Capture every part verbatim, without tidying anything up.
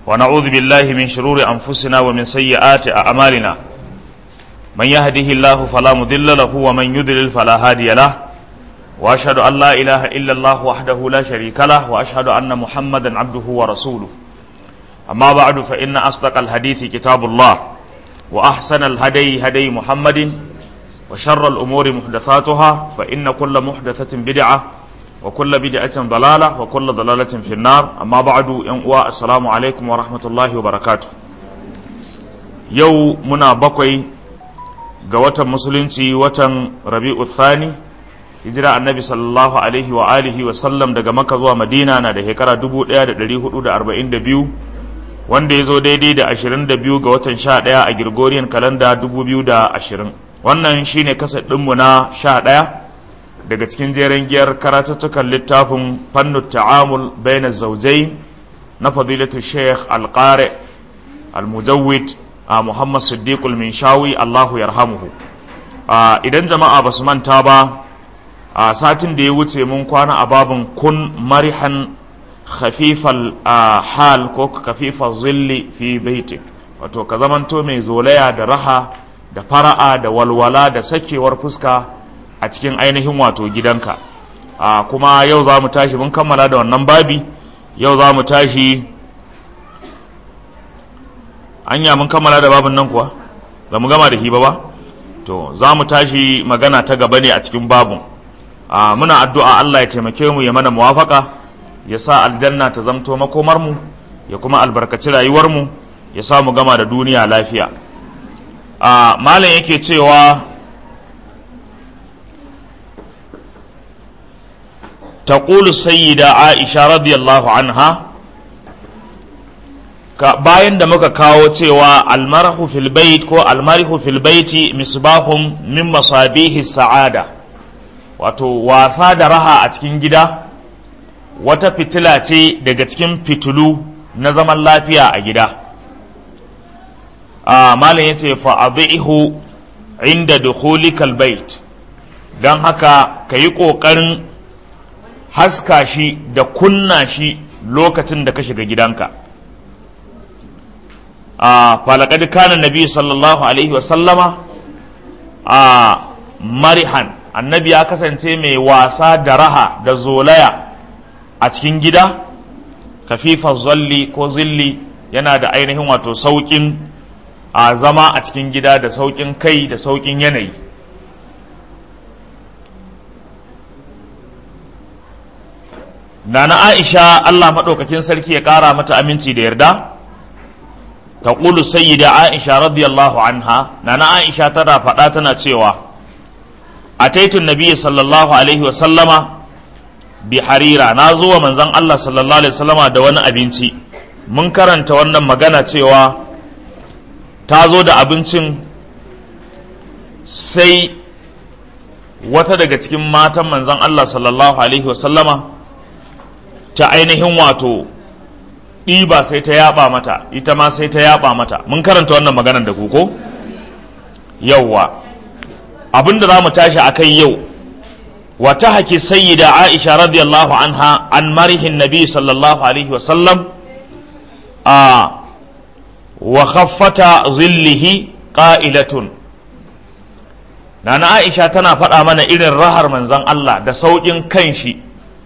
ونعوذ بالله من شرور أنفسنا ومن سيئات أعمالنا من يهده الله فلا مضل له ومن يضلل فلا هادي له وأشهد أن لا إله إلا الله وحده لا شريك له وأشهد أن محمدا عبده ورسوله أما بعد فإن أصدق الحديث كتاب الله وأحسن الهدي هدي محمد وشر الأمور محدثاتها فإن كل محدثة بدعة وكل بدعة ضلالة وكل ضلالة في النار أما بعد ينقوى السلام عليكم ورحمة الله وبركاته يو منا بقوي قوة مسلمتي وطن ربيع الثاني hijira annabi sallallahu alaihi wa alihi wa sallam daga Makka zuwa Madina na da shekara dubu ɗaya da ɗari hudu da arba'in da biyu wanda ya zo daidai da ashirin da biyu ga watan sha ɗaya a Gregorian kalanda dubu biyu da ashirin. Wannan shine kasar ɗinmu na sha ɗaya daga cikin jeren giyar karatuttukan littafin fannu ta'amul baina zaujai na fadilatu Sheikh Al-Qari Al-Mujawwid Muhammad Siddiqul Minshawi Allahu yarhamuhu. Idan jama'a basu manta ba, a satin da ya wuce mun kwana a babin kun marihan khafifal hal ko khafifal zilli fi baitik, wato ka zamanto mai zolaya da raha da fara'a da walwala da sakewar fuska a cikin ainihin wato gidanka. a kuma yau za mu tashi, mun kammala da wannan babi, yau za mu tashi anya mun kammala da babin nan kuwa ba mu gama da hiba ba, to za mu tashi magana ta gaba ne a cikin babin. Uh, muna addu'a Allah ya taimake mu ya mana muwafaka, ya sa aljanna ta zamto makomar mu, ya kuma albarkaci rayuwar mu, ya sa mu gama da duniya lafiya. uh, malam yake cewa taqulu sayyida Aisha radiyallahu anha, ka bayan da muka kawo cewa almarhu fil bait ko almarihu fil baiti misbahum min masabihi sa'ada, wato wasa da raha a cikin gida wata fitila ce daga cikin fitulu na zaman lafiya a gida. a malam yace fa adhihu inda dukhulikal bait, dan haka kayi kokarin haska shi da kunna shi lokacin da ka shiga gidanka. a falaqad kana nabi sallallahu alaihi wa sallama a marihan, annabi ya kasance mai wasa da raha da zolaya a cikin gida. kafifa zalli ko zilli yana da ainihin wato saukin a zama a cikin gida da saukin kai da saukin yanayi. Nana Aisha Allah maɗaukakin sarki ya ƙara mata aminci da yarda, taqulu sayyida Aisha radiyallahu anha, Nana Aisha tana faɗa tana cewa ataitun nabiyyi sallallahu alaihi wa sallama bi harira, na zo wa manzon Allah sallallahu alaihi wa sallama da wani abinci. Mun karanta wannan magana cewa ta zo da abincin, sai wata daga cikin matan manzon Allah sallallahu alaihi wa sallama ta ainihin wato ɗiba sai ta yaba mata, ita ma sai ta yaba mata. Mun karanta wannan maganar da ku ko? Yawwa, abinda za mu tashi a kai yau, wata haki sayyida Aisha radiyallahu anha an marihin nabi sallallahu alaihi wasallam a wa khaffata zillihi qa'ilatun. Nana Aisha tana faɗa mana irin rahar manzon Allah da sauƙin kanshi,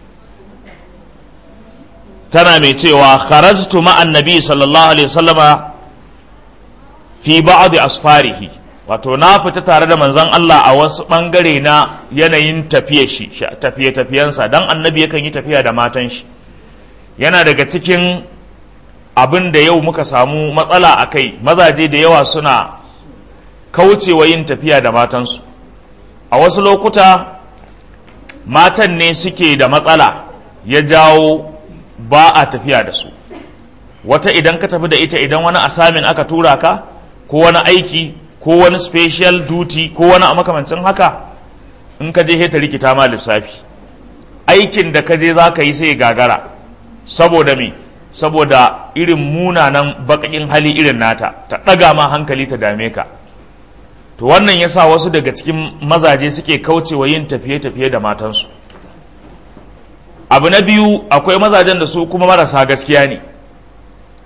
tana mai cewa kharajtu ma'an nabi sallallahu alaihi wasallama fi ba'd asfarihi, wato na fita tare da manzon Allah a wasu bangare na yanayin tafiye shi tafiye tafiyansa, dan annabi yakan yi tafiya da matan shi. Yana daga cikin abin da yau muka samu matsala a kai, mazaje da yawa suna kaucewa yin tafiya da matansu. A wasu lokuta matan ne suke da matsala ya jawo ba a tafiya da su. Wata idan ka tafi da ita, idan wani asamin aka tura ka ko wani aiki ko wani special duty ko wani a makamancin haka, in ka je ta rikita ma lissafi. Aikin da ka je za ka yi sai gagara, saboda me? Saboda irin munanan baƙaƙin hali irin nata, ta ɗaga ma hankali ta dame ka. To wannan yasa wasu daga cikin mazaje suke kaucewa yin tafiye-tafiye da matansu. abu na biyu akwai mazajen da su kuma marasa gaskiya ne,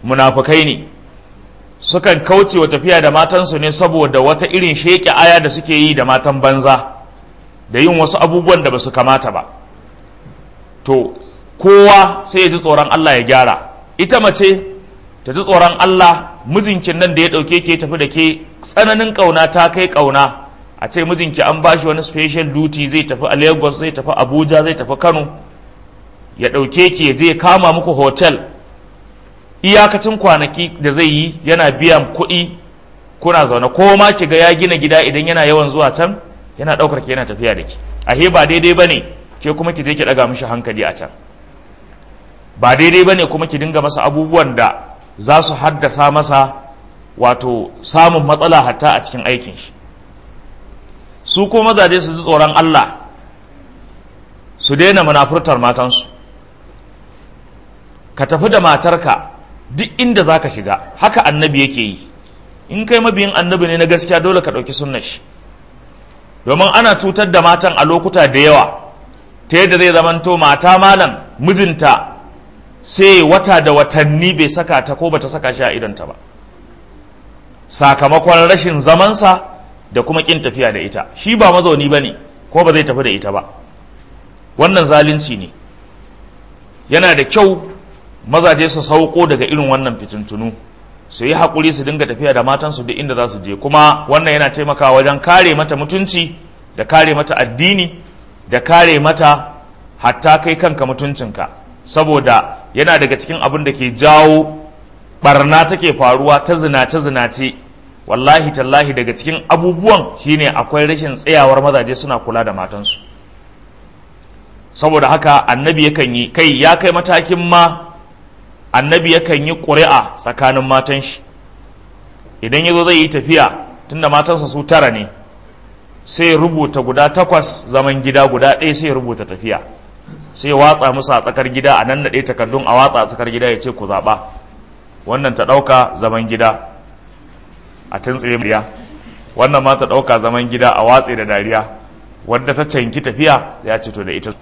munafukai ne, sukan kauce wa tafiya da matansu ne saboda wata irin sheƙe aya da suke yi da matan banza da yin wasu abubuwan da ba su kamata ba. To kowa sai ya ji tsoron Allah ya gyara. Ita mace ta ji tsoron Allah, mijinkin nan da ya ɗauke ke tafi da ke tsananin ƙauna ta kai ƙauna, a ce mijinki an ba shi wani special duty, zai tafi a Lagos, zai tafi Abuja, zai tafi Kano, ya ɗauke ki zai kama muku hotel iyakacin kwanaki da zai yi yana biyan kuɗi, kuna zaune, ko ma ki ga ya gina gida idan yana yawan zuwa can yana ɗaukar ki yana tafiya da ki. Ahe ba daidai ba ne ke kuma ki je ki ɗaga mishi hankali a can. Ba daidai ba ne kuma ki dinga masa abubuwan da za su haddasa masa wato samun matsala hatta a cikin aikin shi. Su ko mazaje su ji tsoron Allah, su daina munafurtar matansu. Ka tafi da matarka duk inda za ka shiga, haka annabi yake yi. In kai mabiyin annabi ne na gaskiya, dole ka ɗauki sunnar shi, domin ana cutar da matan a lokuta da yawa, ta yadda zai zamanto mata malam mijinta sai wata da watanni bai saka ta ko bata saka shi a idonta ba, sakamakon rashin zamansa da kuma kin tafiya da ita. Shi ba mazauni ba ne ko ba zai tafi da ita ba. Wannan zalunci ne. Yana da kyau mazaje su sauko daga irin wannan fitintunu, su yi haƙuri su dinga tafiya da matansu duk inda za su je. Kuma wannan yana taimakawa wajen kare mata mutunci da kare mata addini da kare mata hatta kai kanka mutuncinka, saboda yana daga cikin abin da ke jawo barna take faruwa ta zinace-zinace. Wallahi tallahi daga cikin abubuwan shine akwai rashin tsayawar mazaje suna kula da matansu. Saboda haka annabi yakan yi kai ya kai matakin ma annabi yakan yi ƙuri'a tsakanin matan shi. Idan ya zo zai yi tafiya, tunda matansa su tara ne, sai rubuta guda takwas zaman gida, guda ɗaya sai rubuta tafiya, sai watsa musu a tsakar gida, a nan naɗe takardun a watsa a tsakar gida, ya ce ku zaɓa, wannan ta ɗauka zaman gida a tuntsire dariya, wannan ma ta ɗauka zaman gida a watse da dariya, wadda ta canki tafiya ya ce to da ita.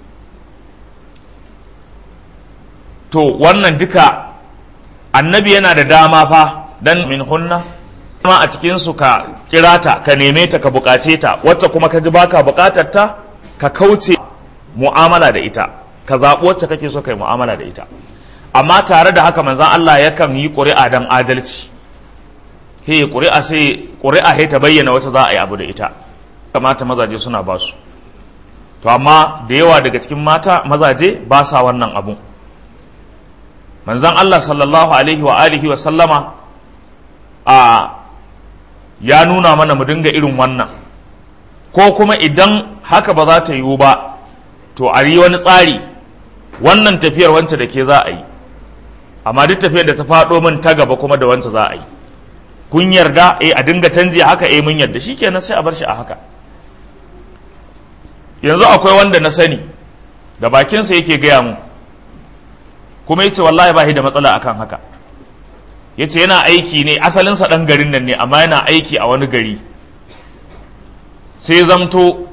To wannan duka annabi yana da dama fa, dan min hunna ma a cikinsu ka kira ta, ka neme ta, ka bukace ta, wacce kuma ka ji baka bukatar ta, ka kauce mu'amala da ita, ka zaɓi wacce kake so kai mu'amala da ita. Amma tare da haka manzon Allah yakan yi ƙuri'a dan adalci. He ƙuri'a sai ƙuri'a he ta bayyana wata za a yi abu da ita, kamata mazaje suna ba su. To amma da yawa daga cikin mata mazaje ba sa wannan abun. Manzon Allah sallallahu alaihi wa alihi wa sallama a ya nuna mana mu dinga irin wannan, ko kuma idan haka ba za ta yiwu ba, to a yi wani tsari, wannan tafiyar wance da ke za a yi, amma duk tafiyar da ta faɗo min ta gaba kuma da wance za a yi. Kun yarda eh a dinga canji haka, eh mun yarda, shikenan sai a bar shi a haka. Yanzu akwai wanda na sani da bakinsa yake gaya mu, kuma yace wallahi ba shi da matsala akan haka. Yace yana aiki ne, asalinsa ɗan garin nan ne, amma yana aiki a wani gari, sai zamto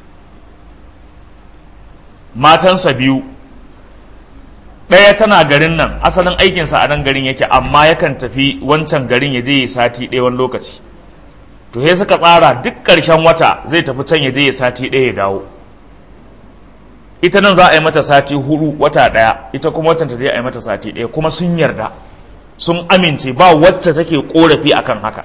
matansa biyu, ɗaya tana garin nan, asalin aikinsa a nan garin yake, amma yakan tafi wancan garin ya je ya sati ɗaya wani lokaci. To sai suka tsara duk ƙarshen wata zai tafi can ya je ya sati ɗaya ya dawo. Ita nan za a yi mata sati hudu wata ɗaya, ita kuma watan ta je a yi mata sati ɗaya, kuma sun yarda, sun amince, ba wacce take korafi akan haka.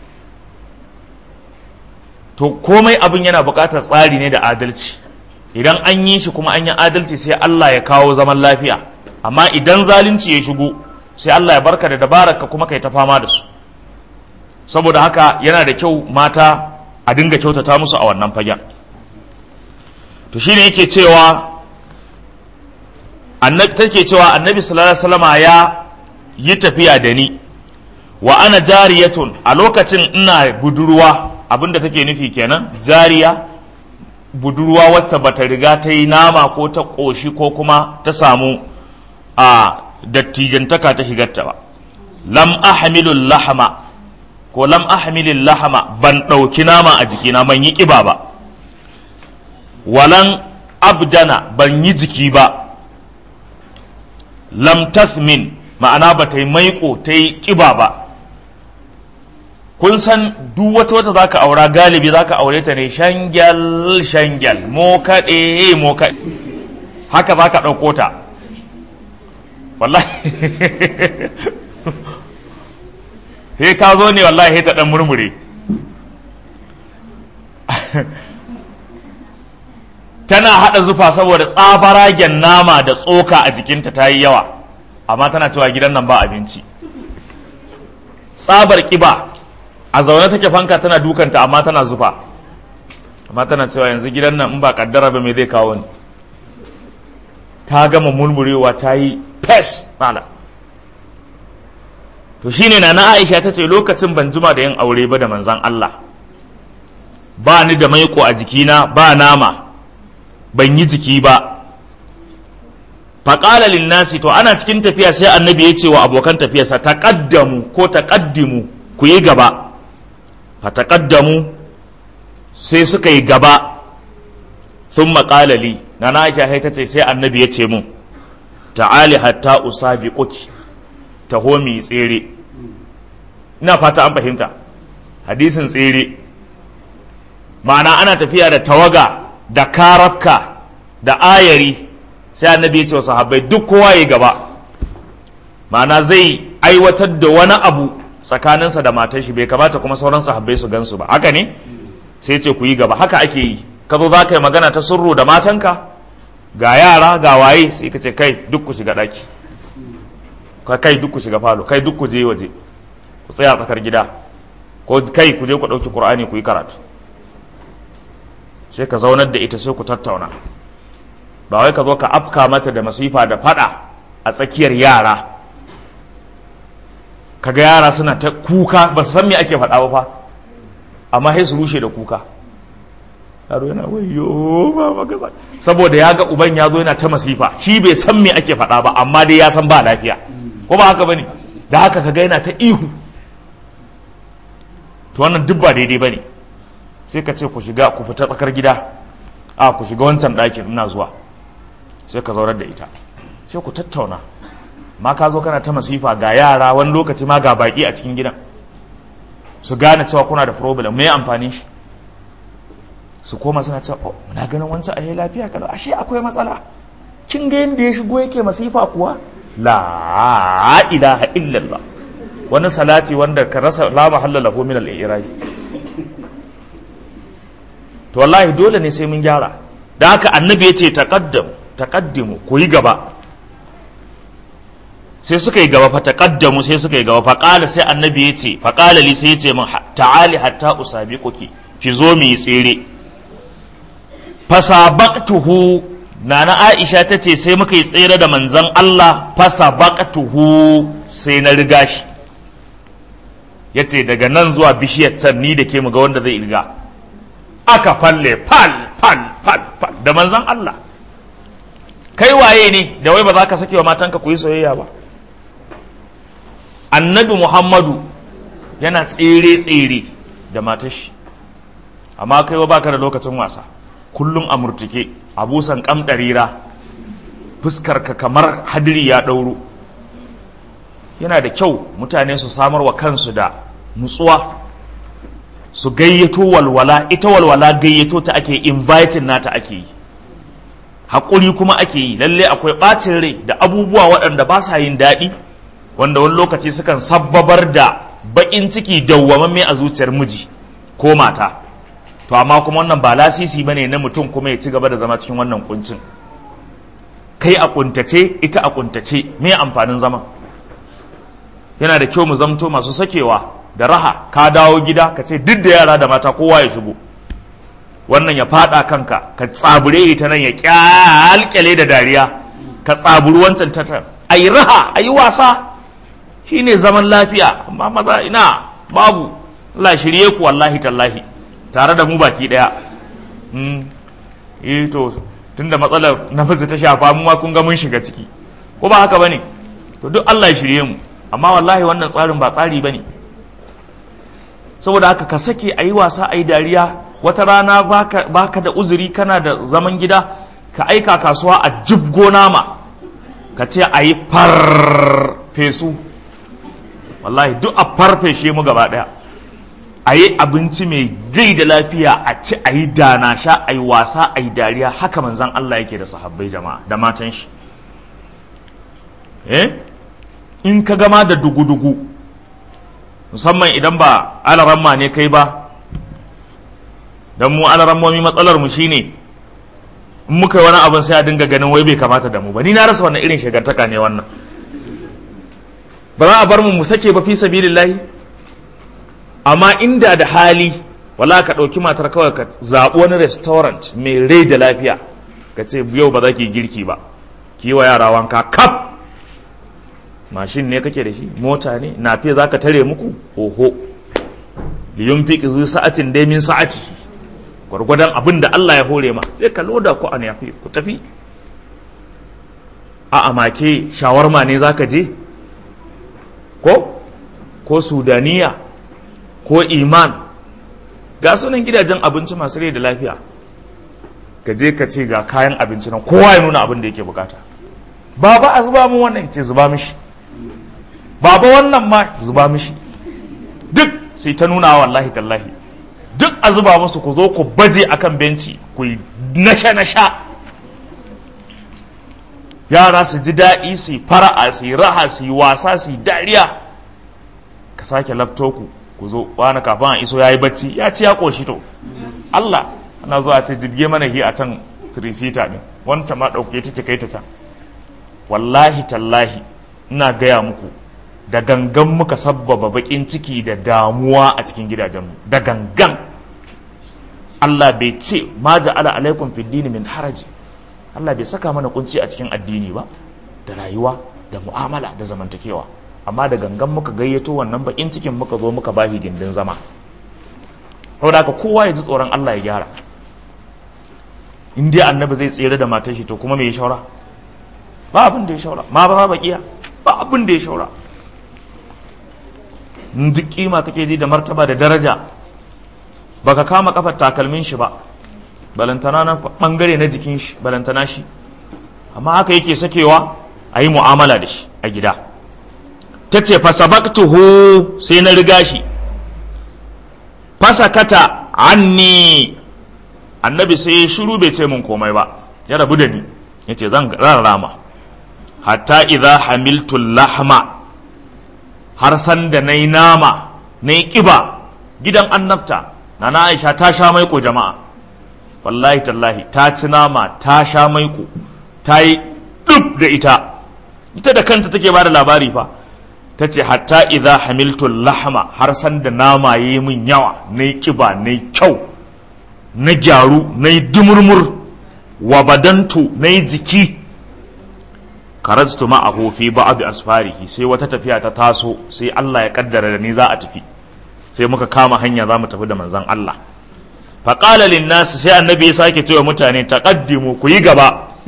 To komai abin yana buƙatar tsari ne da adalci. Idan an yi shi kuma an yi adalci sai Allah ya kawo zaman lafiya. Amma idan zalunci ya shigo sai Allah ya barka da dabararka kuma kai ta fama da su. Saboda haka yana da kyau mata a dinga kyautata musu a wannan fagen. To shine yake cewa annabi take cewa annabi sallallahu alaihi wasallama ya yi tafiya da ni, wa ana jariyatun, a lokacin ina budurwa. Abinda take nufi kenan, jariya budurwa wacce bata riga ta yi nama ko ta ƙoshi ko kuma ta samu a dattijantaka ta shigarta ba. Lam ahmilul lahama ko lam ahmilil lahama, ban ɗauki nama a jikina, ban yi ƙiba ba. Walan abdana, ban yi jiki ba. Lam tathmin, ma'ana ba ta yi maiko ta yi ƙiba ba. Kun san duk wata wata za ka aura galibi za ka aure ta ne shangyal shangyal mo kaɗe mo kaɗe haka za ka ɗauko ta wallahi he ka zo ne wallahi he ta ɗan murmure tana haɗa zufa saboda tsabaragen nama da tsoka a jikinta ta yi yawa amma tana cewa gidan nan ba abinci. Tsabar ƙiba a zaune take fanka tana dukanta amma tana zufa amma tana cewa yanzu gidan nan in ba kaddara ba me zai kawo ni. Ta gama murmurewa ta yi fes mala. To shine na na Aisha ta ce lokacin ban jima da yin aure ba da manzan Allah, ba ni da maiko a jikina ba nama ban yi jiki ba. Faƙala linnasi, to ana cikin tafiya sai annabi ya ce wa abokan tafiyarsa taqaddamu ko taqaddimu ku yi gaba. Fa taqaddamu sai suka yi gaba. Thumma qala li, na Aisha sai ta ce sai annabi ya ce mun ta'ali hatta usabiquki, taho mi tsere. Ina fata an fahimta hadisin tsere, ma'ana ana tafiya da tawaga da karafka da ayari, sai annabi ya ce wa sahabbai duk kowa ya gaba, ma'ana zai aiwatar da wani abu tsakaninsa da matar shi, bai kamata kuma sauran sahabbai su gansu ba, haka ne? Sai ce ku yi gaba. Haka ake yi, ka zo za ka yi magana ta sirru da matanka, ga yara ga waye, sai ka ce kai duk ku shiga ɗaki, kai duk ku shiga falo, kai duk ku je waje, ku tsaya tsakar gida, ko kai ku je ku ɗauki Qur'ani ku yi karatu. Sai ka zaunar da ita sai ku tattauna, ba wai ka zo ka afka mata da masifa da fada a tsakiyar yara, kaga yara suna ta kuka ba su san me ake faɗa ba fa, amma sai su rushe da kuka. Yaro yana wayo ba magaza saboda ya ga uban ya zo yana ta masifa, shi bai san me ake faɗa ba amma dai ya san ba lafiya, ko ba haka bane? Da haka kaga yana ta ihu. To wannan duk ba daidai bane. Sai ka ce ku shiga ku fita tsakar gida, a ku shiga wancan ɗakin ina zuwa, sai ka zaunar da ita sai ku tattauna. Ma ka zo kana ta masifa ga yara, wani lokaci ma ga baki a cikin gidan, su gane cewa kuna da problem, me amfanin shi? Su koma suna cewa oh muna ganin wancan a lafiya kalau, ashe akwai matsala, kin ga yanda ya shigo yake masifa kuwa. La ilaha illallah, wani salati wanda ka rasa la mahalla lahu min al-i'rab. To wallahi dole ne sai mun gyara. Da haka annabi ya ce taqaddam taqaddimu ku yi gaba. Sai suka yi gaba, fa taqaddamu sai suka yi gaba, fa qala sai annabi ya ce fa qala li sai ya ce min ta'ali hatta usabiquki, ki zo mu yi tsere. Fa sabaqtuhu, nana Aisha ta ce sai muka yi tsere da manzon Allah, fa sabaqtuhu sai na riga shi. Yace daga nan zuwa bishiyar can ni da ke mu ga wanda zai riga. Aka falle fal fal fal fal da manzon Allah. Kai waye ne da wai ba za ka sake wa matanka ku yi soyayya ba? Annabi Muhammadu yana tsere tsere da matar shi, amma kai ba ka da lokacin wasa, kullum a murtike, a busan kamdarira, fuskar ka kamar hadiri ya dauro. Yana da kyau mutane su samar wa kansu da nutsuwa, su gayyato walwala. Ita walwala gayyato ta ake, inviting nata ake yi, haƙuri kuma ake yi. Lalle akwai ɓacin rai da abubuwa waɗanda ba sa yin daɗi, wanda wani lokaci sukan sabbabar da baƙin ciki dawwamamme a zuciyar miji ko mata. To amma kuma wannan ba lasisi bane na mutum kuma ya ci gaba da zama cikin wannan kuncin. Kai a kuntace, ita a kuntace, me amfanin zaman? Yana da kyau mu zamto masu sakewa da raha. Ka dawo gida ka ce duk da yara da mata kowa ya shigo, wannan ya fada kanka, ka tsabure ita nan ya kyalkyale da dariya, ka tsaburi wancan tatar, ayi raha ayi wasa, shine zaman lafiya. Amma maza ina babu. Allah shirye ku wallahi tallahi, tare da mu baki daya. hmm eh to tunda matsalar nafsi ta shafa mu ma kun ga mun shiga ciki, ko ba haka bane? To duk Allah ya shirye mu, amma wallahi wannan tsarin ba tsari bane. Saboda haka ka sake ayi wasa ayi dariya. Wata rana baka, baka da uzuri, kana da zaman gida, ka aika kasuwa a jibgo nama, ka ce ayi far farfesu, wallahi duk a farfeshe mu gaba ɗaya, a yi abinci mai gai da lafiya, a ci a yi dana sha, a yi wasa, a yi dariya. Haka manzan Allah yake da sahabbai jama'a da matan shi. eh in ka gama da dugu-dugu, musamman idan ba alaramma ne kai ba, don mu alarammomi matsalar mu shine in muka yi wani abin sai a dinga ganin wai bai kamata da mu ba. Ni na rasa wannan irin shagantaka ne wannan. Ba za a bar mu mu sake ba fi sabilillahi. Amma inda da hali, wala ka ɗauki matar kawai ka zaɓi wani restaurant mai rai da lafiya, ka ce yau ba za ki girki ba, ki yi wa yara wanka kaf. Mashin ne kake da shi, mota ne, na fiye za ka tare muku, oho, liyun fi ƙizu sa'atin dai min sa'ati, gwargwadon abin da Allah ya hore ma, zai ka loda ku an yafi ku tafi. A amake shawarma ne za ka je, ko ko sudaniya, ko iman, ga sunan gidajen abinci masu rai da lafiya, ka je ka ce ga kayan abinci nan, kowa ya nuna abin da yake bukata. Baba a zuba mun wannan, ce zuba mishi, baba wannan ma zuba mishi, duk sai ta nuna wallahi tallahi, duk a zuba musu, ku zo ku baje akan benci ku yi nasha nasha, yara su ji daɗi, su yi fara'a, su yi raha, su yi wasa, su yi dariya. Ka sake lafto ku ku zo wani kafin a iso ya yi bacci, ya ci ya ƙoshi. To Allah ana zuwa ce jirge mana hi a can tirisita ne, wancan ma ɗauke take kai ta can. Wallahi tallahi ina gaya muku, da gangan muka sabbaba baƙin ciki da damuwa a cikin gidajenmu, da gangan. Allah bai ce ma ja'ala alaikum fid dini min haraji, Allah bai saka mana kunci a cikin addini ba, da rayuwa, da mu'amala, da zamantakewa. Amma da gangan muka gayyato wannan bakin cikin muka zo muka bashi gindin zama. Saboda haka kowa ya ji tsoron Allah ya gyara. In dai annabi zai tsere da matar shi, to kuma me ya shaura? Ba abin da ya shaura. Ma ba bakiya, ba abin da ya shaura. Duk kima kake ji da martaba da daraja, baka kama kafar takalmin shi ba, balantana na bangare na jikin shi, balantana shi. Amma haka yake sakewa a yi mu'amala da shi a gida. Ta ce fasabaktuhu, sai na riga shi, fasakata anni, annabi sai ya shiru bai ce mun komai ba, ya rabu da ni, ya ce zan rama. Hatta idza hamiltu lahma, har san da nayi nama, nayi kiba, gidan annabta nana Aisha ta sha maiko jama'a, wallahi tallahi ta ci nama, ta sha maiko, ta yi dub da ita ita da kanta take bada labari fa. Ta ce hatta idza hamiltu lahma, har san da nama yayi min yawa, nayi kiba, nayi kyau, na gyaru, nayi dumurmur, wa badantu, nayi jiki. Karajtu ma'ahu fi ba'd asfarihi, sai wata tafiya ta taso, sai Allah ya kaddara da ni za a tafi, sai muka kama hanya za mu tafi da manzon Allah. Fa qala lin nas, sai annabi ya sake cewa mutane taqaddimu, ku yi gaba.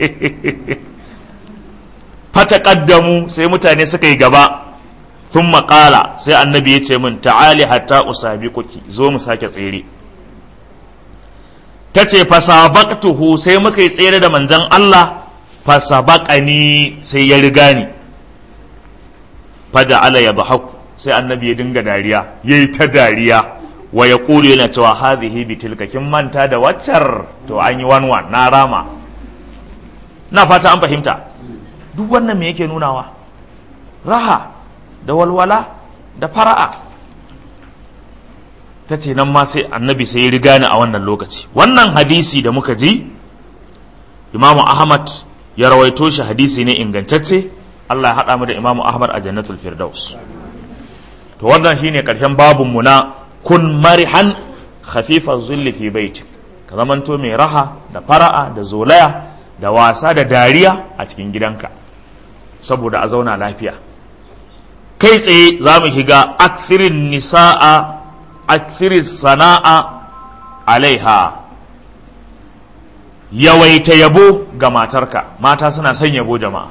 Fataqaddamu, sai mutane suka yi gaba. Thumma qala, sai annabi ya ce min ta'ali hatta usabiquki, zo mu sake tsere. Tace fasabaqtuhu, sai muka yi tsere da manzon Allah, fasabaqani, sai ya riga ni. Faja'ala yadhaku, sai annabi ya dinga dariya, yayi ta dariya, wa yaqulu, yana cewa hadhihi bitilka, kin manta da waccar, to an yi wan wan na rama. Na fata an fahimta. Duk wannan me yake nunawa? Raha da walwala da fara'a. Ta ce nan ma sai annabi sai ya riga ni a wannan lokaci. Wannan hadisi da muka ji, Imamu Ahmad ya rawaito shi, hadisi ne ingantacce. Allah ya haɗa mu da Imamu Ahmad a Jannatul Firdaus. To wannan shine karshen babun mu na kun marihan khafifa zulli fi baitik, ka zamanto mai raha da fara'a da zolaya da wasa da dariya a cikin gidanka, saboda a zauna lafiya. Kai tsaye za mu shiga akthirin nisa'a, akthirin sana'a alaiha, yawaita yabo ga matarka. Mata suna son yabo jama'a,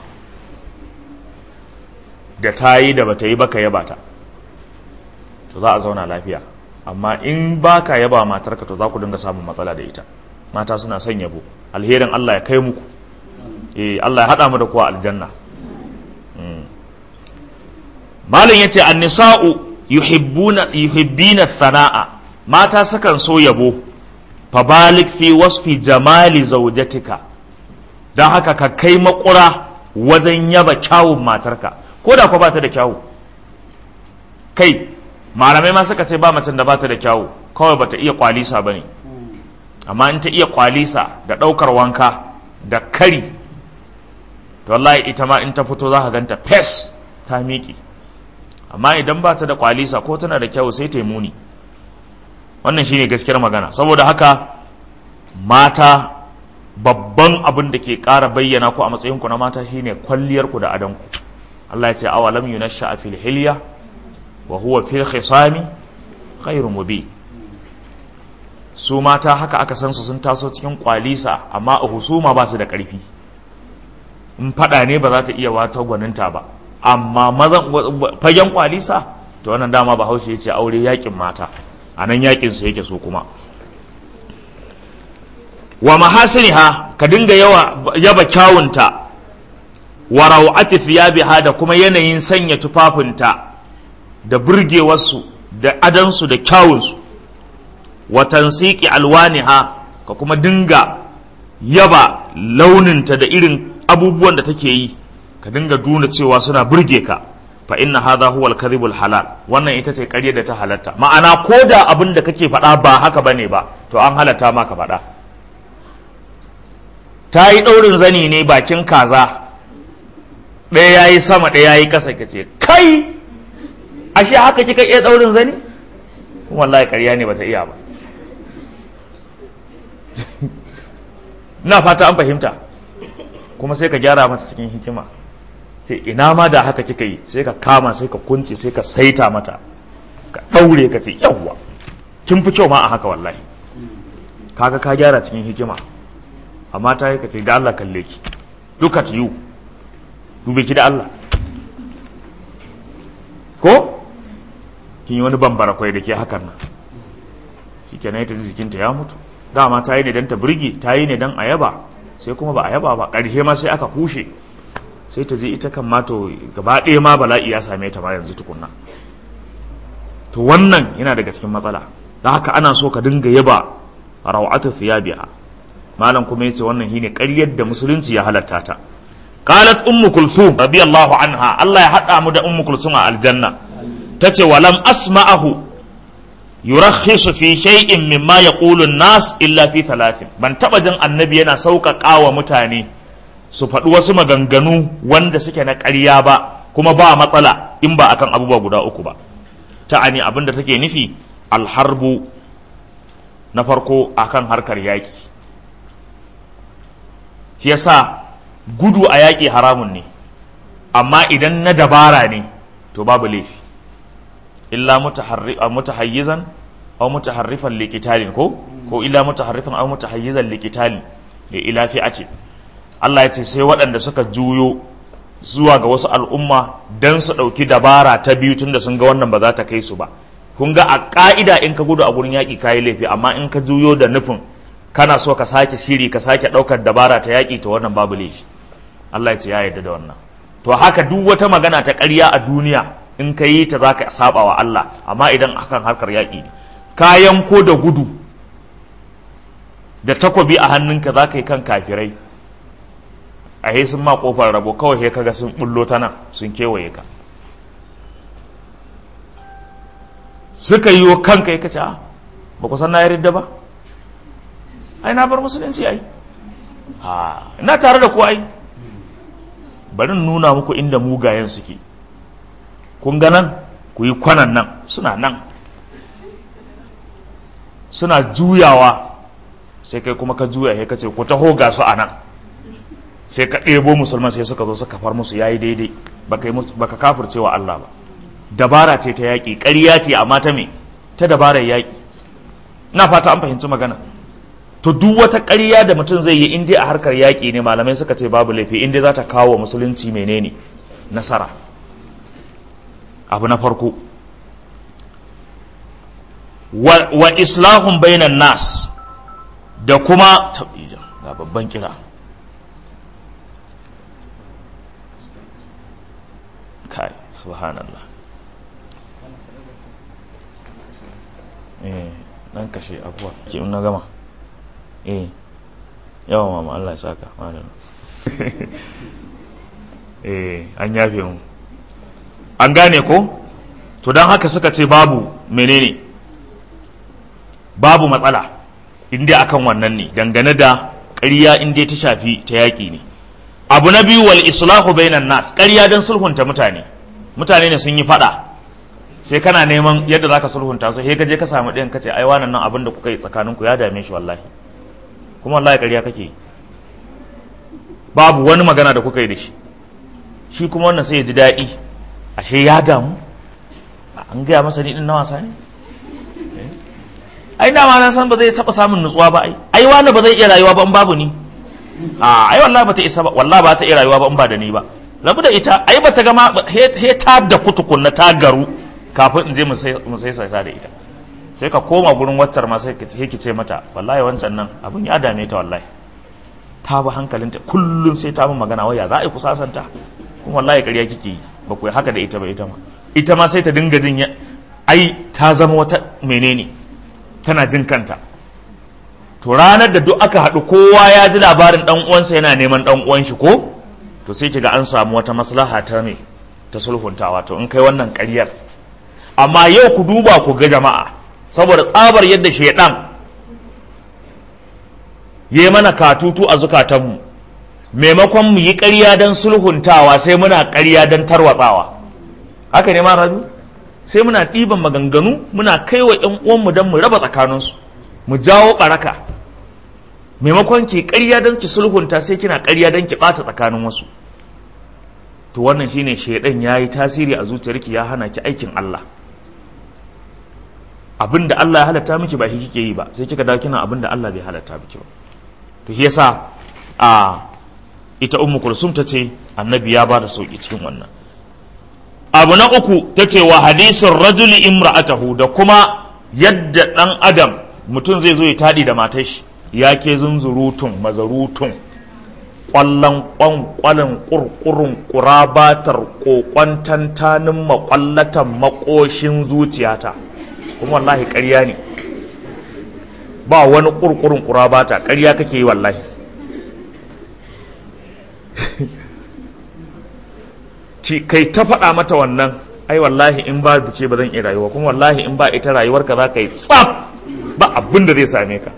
da ta yi da bata yi baka yaba ta, to za a zauna lafiya. Amma in baka yaba matarka, to za ku dinga samun matsala da ita. Mata suna son yabo. Alherin Allah ya kai muku, eh Allah ya haɗa mu da kuwa aljanna. malam yace an-nisa'u yuhibbuna yuhibbina thana'a, mata sukan so yabo, fabalik fi wasfi jamali zawjatika, dan haka ka kai makura wajen yaba kyawun matarka ko da ko ba ta da kyawu. Kai malamai ma suka ce ba macen da ba ta da kyawu, kawai bata iya kwalisa bane, amma in ta iya kwalisa da daukar wanka da kari, to wallahi ita ma in ta fito za ka ganta fes ta miƙe. Amma idan ba ta da kwalisa ko tana da kyawu sai ta yi muni. Wannan shine gaskiyar magana. Saboda haka mata, babban abin da ke ƙara bayyana ku a matsayinku na mata shine kwalliyarku da adanku. Allah ya ce awalam yunashsha fil hilya wa huwa fil khisami ghairu mubin. Su mata haka aka san su sun taso cikin kwalisa, amma a husuma ba su da ƙarfi. In faɗa ne ba za ta iya wata gwaninta ba, amma mazan fagen kwalisa to wannan dama Bahaushe ya ce aure yakin mata, a nan yakin su yake so. Kuma wa mahasiniha, ka dinga yawa yaba kyawunta, wa rawati thiyabiha, da kuma yanayin sanya tufafinta da burgewarsu da adansu da kyawunsu, wa tansiki alwaniha, ka kuma dinga yaba launinta da irin abubuwan da take yi, ka dinga duna cewa suna burge ka. Fa inna hadha huwa al-kadhibul halal, wannan ita ce ƙarya da ta halatta. Ma'ana ko da abin da kake faɗa ba haka bane ba, to an halatta maka faɗa. Ta yi ɗaurin zani ne bakin kaza, ɗaya ya yi sama ɗaya ya yi ƙasa, ka ce kai ashe haka kika iya ɗaurin zani? Wallahi ƙarya ne bata iya ba. Ina fata an fahimta. Kuma sai ka gyara mata cikin hikima, sai ina ma da haka kika yi, sai ka kama, sai ka kunce, sai ka saita mata, ka ɗaure, ka ce yawwa kin fi kyau ma a haka. Wallahi kaga ka gyara cikin hikima. Amma ta yi ka ce da Allah kalle ki, duka ta yiwu, dube ki da Allah, ko kin yi wani bambara kwai da ke hakan nan, shi ke nan ita jikinta ya mutu. Dama ta yi ne don ta birge, ta yi ne don a yaba, sai kuma ba a yaba ba, ƙarshe ma sai aka kushe, sai ta je ita kan mato gaba ɗaya ma bala'i ya same ta ma yanzu tukunna. To wannan yana daga cikin matsala. Da haka ana so ka dinga yaba rawatu thiyabiha. Malam kuma yace wannan shine ƙaryar da musulunci ya halatta ta. Qalat ummu kulthum radiyallahu anha, Allah ya hada mu da ummu kulthum a aljanna, tace walam asma'ahu yurakhisu fi shay'in mimma yaqulu an-nas illa fi thalathin. Ban taba jin annabi yana sauƙaƙa wa mutane su faɗi wasu maganganu wanda suke na ƙarya ba, kuma ba matsala in ba akan abubuwa guda uku ba. Ta'ani abinda take nufi alharbu, na farko akan harkar yaƙi. Shi yasa gudu a yaƙi haramun ne, amma idan na dabara ne to babu laifi. Illa mutahayyizan aw mutaharrifan liqitalin, ko ko illa mutaharrifan aw mutahayyizan liqitali li ila fi'ati. Allah ya ce sai waɗanda suka juyo zuwa ga wasu al'umma dan su ɗauki dabara ta biyu tunda sun ga wannan ba za ta kai su ba. Kun ga a ƙa'ida in ka gudu a gurin yaƙi kayi laifi, amma in ka juyo da nufin kana so ka sake shiri ka sake ɗaukar dabara ta yaƙi ta wannan babu laifi. Allah ya ce ya yarda da wannan. To haka duk wata magana ta ƙarya a duniya in ka yi ta za ka saba wa Allah, amma idan akan harkar yaƙi ne, kayan ko da gudu da takobi a hannunka za ka yi kan kafirai, a he sun ma kofar rabo kawai he kaga sun bullo ta nan sun kewaye ka, suka yi wa kanka ya kace ba ku san na yarda ba, ai na bar musulunci, ai ha ina tare da ku, ai bari nuna muku inda mugayen suke. Kun ga nan ku yi kwanan nan, suna nan suna juyawa, sai kai kuma ka juya sai ka ce ku taho ga su a nan, sai ka ɗebo musulman sai suka zo suka far musu, yayi daidai, baka kafircewa Allah ba. Dabara ce ta yaƙi, ƙarya ce amma ta me ta dabarar yaƙi. Ina fata an fahimci magana. To duk wata ƙarya da mutum zai yi in dai a harkar yaƙi ne, malamai suka ce babu laifi in dai za ta kawo musulunci menene nasara. Abu na farko, wa, wa islahun bainan nas, da kuma ga babban kira kai subhanallah eh dan kashe abuwa ki in na gama eh yawa mama Allah ya saka malam eh an yafe mu an gane ko to dan haka suka ce babu menene babu matsala inda akan wannan ne dangane da ƙarya inda ta shafi ta yaƙi ne. Abu na biyu wal islahu bainan nas, ƙarya don sulhunta mutane mutane ne sun yi fada sai kana neman yadda zaka sulhunta su sai ka je ka samu ɗayan kace ai wannan nan abin da kuka yi tsakaninku ya dame shi wallahi kuma wallahi ƙarya kake yi babu wani magana da kuka yi da shi shi kuma wannan sai ya ji daɗi ashe ya damu an gaya masa ni din na wasa ne ai dama na san ba zai taɓa samun nutsuwa ba ai ai wani ba zai iya rayuwa ba in babu ni a ai wallahi ba ta isa ba wallahi ba ta iya rayuwa ba in ba da ni ba rabu da ita ai ba ta gama he ta da kutukun na ta garu kafin in je mu sai sai da ita sai ka koma gurin waccar ma sai ki ce mata wallahi wancan nan abin ya dame ta wallahi ta ba hankalinta kullum sai ta bi magana waya za a yi kusasanta kuma wallahi ƙarya kike yi ba ku yi haka da ita ba ita ma ita ma sai ta dinga jin ai ta zama wata menene tana jin kanta to ranar da duk aka haɗu kowa ya ji labarin ɗan uwansa yana neman ɗan uwan shi ko to sai kiga an samu wata maslaha ta me ta sulhuntawa to in kai wannan ƙaryar amma yau ku duba ku ga jama'a saboda tsabar yadda shedan yayi mana katutu a zukatanmu maimakon mu yi ƙarya don sulhuntawa sai muna ƙarya don tarwatsawa haka ne ma rabi sai muna ɗiban maganganu muna kai wa ‘yan uwanmu don mu raba tsakaninsu mu jawo ɓaraka maimakon ki ƙarya don ki sulhunta sai kina ƙarya don ki ɓata tsakanin wasu to wannan shine shaidan ya yi tasiri a zuciyarki ya hana ki aikin Allah abinda Allah ya halatta miki ba shi kike yi ba sai kika dawo kina abinda Allah bai halatta miki ba to shi yasa a ita ummu kulsum tace annabi ya bada sauki cikin wannan abu na uku tace wa hadisin rajuli imra'atahu da kuma yadda dan adam mutum zai zo ya tadi da matar shi ya ke zunzurutun mazarutun kwallon kwankwalin kurkurun kurabatar kokon tantanin makwallatan makoshin zuciyata kuma wallahi ƙarya ne ba wani kurkurun kurabata ƙarya kake yi wallahi kai ta faɗa mata wannan ai wallahi in ba duke ba zan iya rayuwa kuma wallahi in ba ita rayuwarka za ka yi tsaf ba abin da zai same ka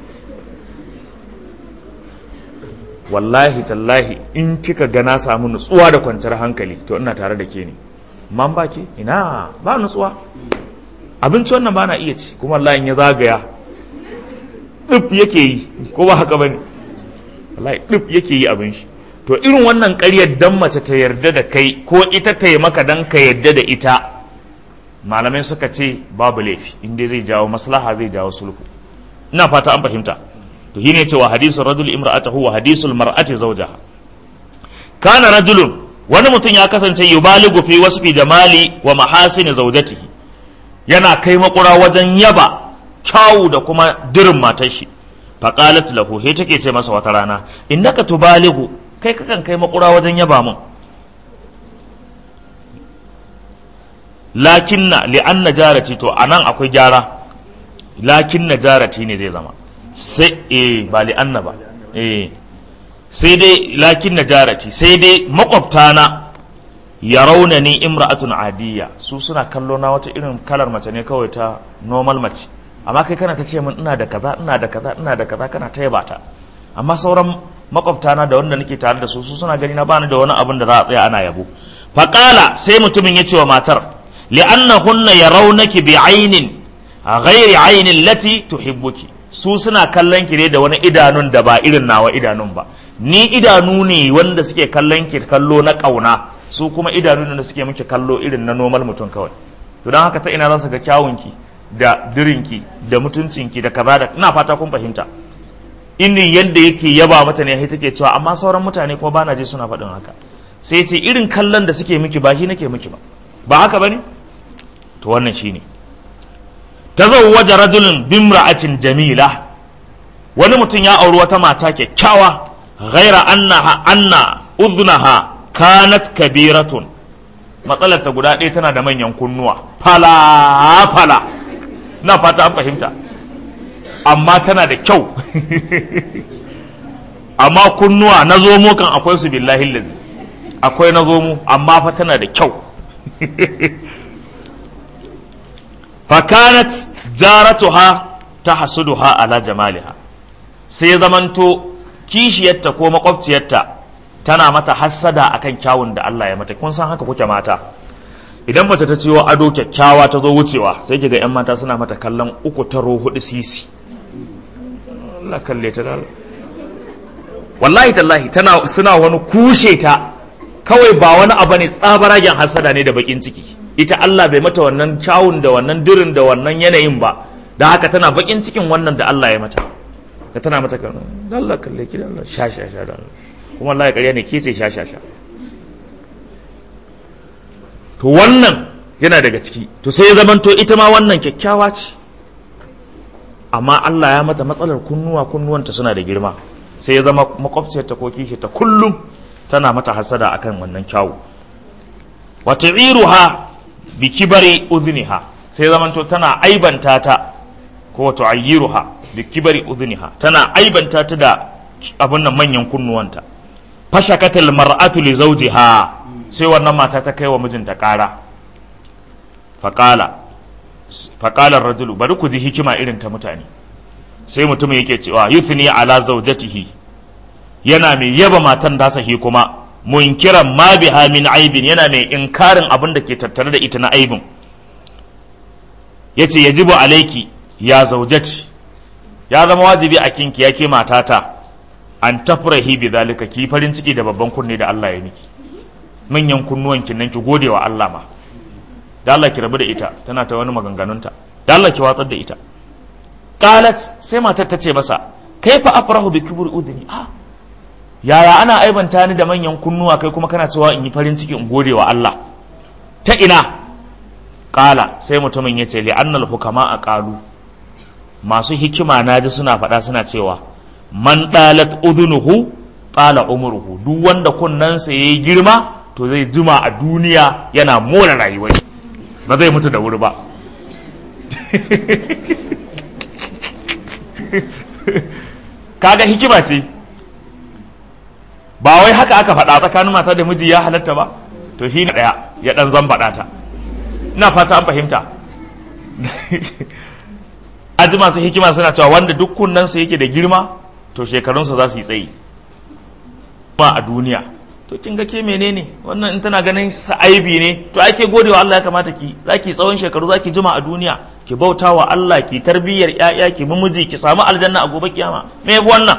wallahi tallahi in kika ga na samu nutsuwa da kwanciyar hankali to ina tare da ke ne man ba ke ina ba nutsuwa abinci wannan ba na iya ci kuma wallahi in ya zagaya duk yake yi ko ba haka bane wallahi duk yake yi abin shi to irin wannan ƙaryar dan mace ta yarda da kai ko ita ta yi maka dan ka yarda da ita malamai suka ce babu laifi in dai zai jawo maslaha zai jawo sulhu ina fata an fahimta to shine cewa hadisul rajul imra'atahu wa hadisul mar'ati zawjaha kana rajulun wani mutum ya kasance yubaligu fi wasfi jamali wa mahasin zawjatihi yana kai makura wajen yaba kyawu da kuma dirin matar shi faqalat lahu he take ce masa wata rana innaka tubaligu kai kakan kai makura wajen yaba mun lakinna li'anna jarati to anan akwai gyara lakinna jarati ne zai zama sai eh ba li'anna ba eh sai dai lakinna jarati sai dai makwabtana yarawna ni imra'atun adiyya su suna kallo na wata irin kalar mace ne kawai ta normal mace amma kai kana ta ce min ina da kaza ina da kaza ina da kaza kana ta yaba ta amma sauran makwabtana da wanda nake tare da su su suna gani na bani da wani abin da za a tsaya ana yabo faqala sai mutumin ya ce wa matar li'annahunna yarawnaki bi'aynin ghairi aynin lati tuhibbuki su suna kallon ki ne da wani idanun da ba irin nawa idanun ba ni idanu ne wanda suke kallon ki kallo na kauna su kuma idanun da suke miki kallo irin na normal mutum kawai to dan haka ta ina za su ga kyawunki da dirinki da mutuncinki da kaza da ina fata kun fahimta inin yadda yake yaba mata ne take cewa amma sauran mutane kuma bana je suna faɗin haka sai ce irin kallon da suke miki ba shi nake miki ba ba haka bane to wannan shine tazawwaja rajulun bimra'atin jamila wani mutum ya auri wata mata kyakkyawa ghaira annaha anna udhnaha kanat kabiratun matsalar ta guda ɗaya tana da manyan kunnuwa fala fala na fata an fahimta, amma tana da kyau amma kunnuwa na zomo kan akwai su billahi lazi, akwai na zomo amma fa tana da kyau fakanat jaratuha tahsuduha ala jamaliha, sai zamanto kishiyarta ko makwabciyarta tana mata hassada akan kyawun da Allah ya mata. Kun san haka kuke mata, idan mace ta ciwo ado kyakkyawa ta zo wucewa sai kiga yan mata suna mata kallon uku taro hudu sisi. Allah kalle ta da wallahi tallahi tana suna wani kushe ta kawai ba wani abu ne, tsabaragen hasada ne da bakin ciki. Ita Allah bai mata wannan kyawun da wannan dirin da wannan yanayin ba, da haka tana bakin cikin wannan da Allah ya mata. Da tana mata kallon Allah kalle ki da Allah sha sha sha da Allah, kuma Allah ya ƙarya ne ke ce sha sha sha. To wannan yana daga ciki, to sai ya zamanto ita ma wannan kyakkyawa ce, amma Allah ya mata matsalar kunnuwa, kunnuwanta suna da girma, sai ya zama makwabciyarta ko kishiyarta kullum tana mata hasada akan wannan kyawu. wa ta'iruha bi kibari udhniha, sai ya zamanto tana aibanta ta, ko tu'ayyiruha bi kibari udhniha, tana aibanta ta da abun nan manyan kunnuwanta. Fashakatil mar'atu li zawjiha, sai wannan mata ta kai wa mijinta ƙara. faƙala faƙalar rajulu, bari ku ji hikima irin ta mutane, sai mutum yake cewa yuthni ala zawjatihi, yana mai yaba matan da sahi kuma munkiran ma biha min aibin, yana mai inkarin abin da ke tattare da ita na aibin. yace yajibu alaiki ya zawjati, ya zama wajibi a kinki yake matata, an tafrahi bi zalika, ki farin ciki da babban kunne da Allah ya miki, manyan kunnuwan kin nan ki gode wa Allah ma, da Allah ki rabu da ita tana ta wani maganganunta, da Allah ki watsar da ita. Qalat, sai matar ta ce masa kaifa afrahu bi kibri udhni, ah yaya ana aibanta ni da manyan kunnuwa kai kuma kana cewa in yi farin ciki in gode wa Allah, ta ina? Qala, sai mutumin yace li annal hukama aqalu, masu hikima naji suna faɗa suna cewa man dalat udhunuhu qala umruhu, duk wanda kunnansa yayi girma to zai jima a duniya yana more rayuwa, ba zai mutu da wuri ba. Kaga hikima ce, ba wai haka aka faɗa tsakanin mata da miji ya halatta ba, to shi ne ɗaya ya ɗan zan faɗa ta. Ina fata an fahimta. Aji masu hikima suna cewa wanda duk kunnansa yake da girma to shekarunsa za su yi tsayi ba a duniya. To kin ga ke menene wannan, in tana ganin sa aibi ne, to ake godewa Allah ya kamata ki zaki tsawon shekaru, zaki jima a duniya, ki bauta wa Allah, ki tarbiyyar ƴaƴa, ki miji, ki samu aljanna a gobe kiyama. Me yabi wannan?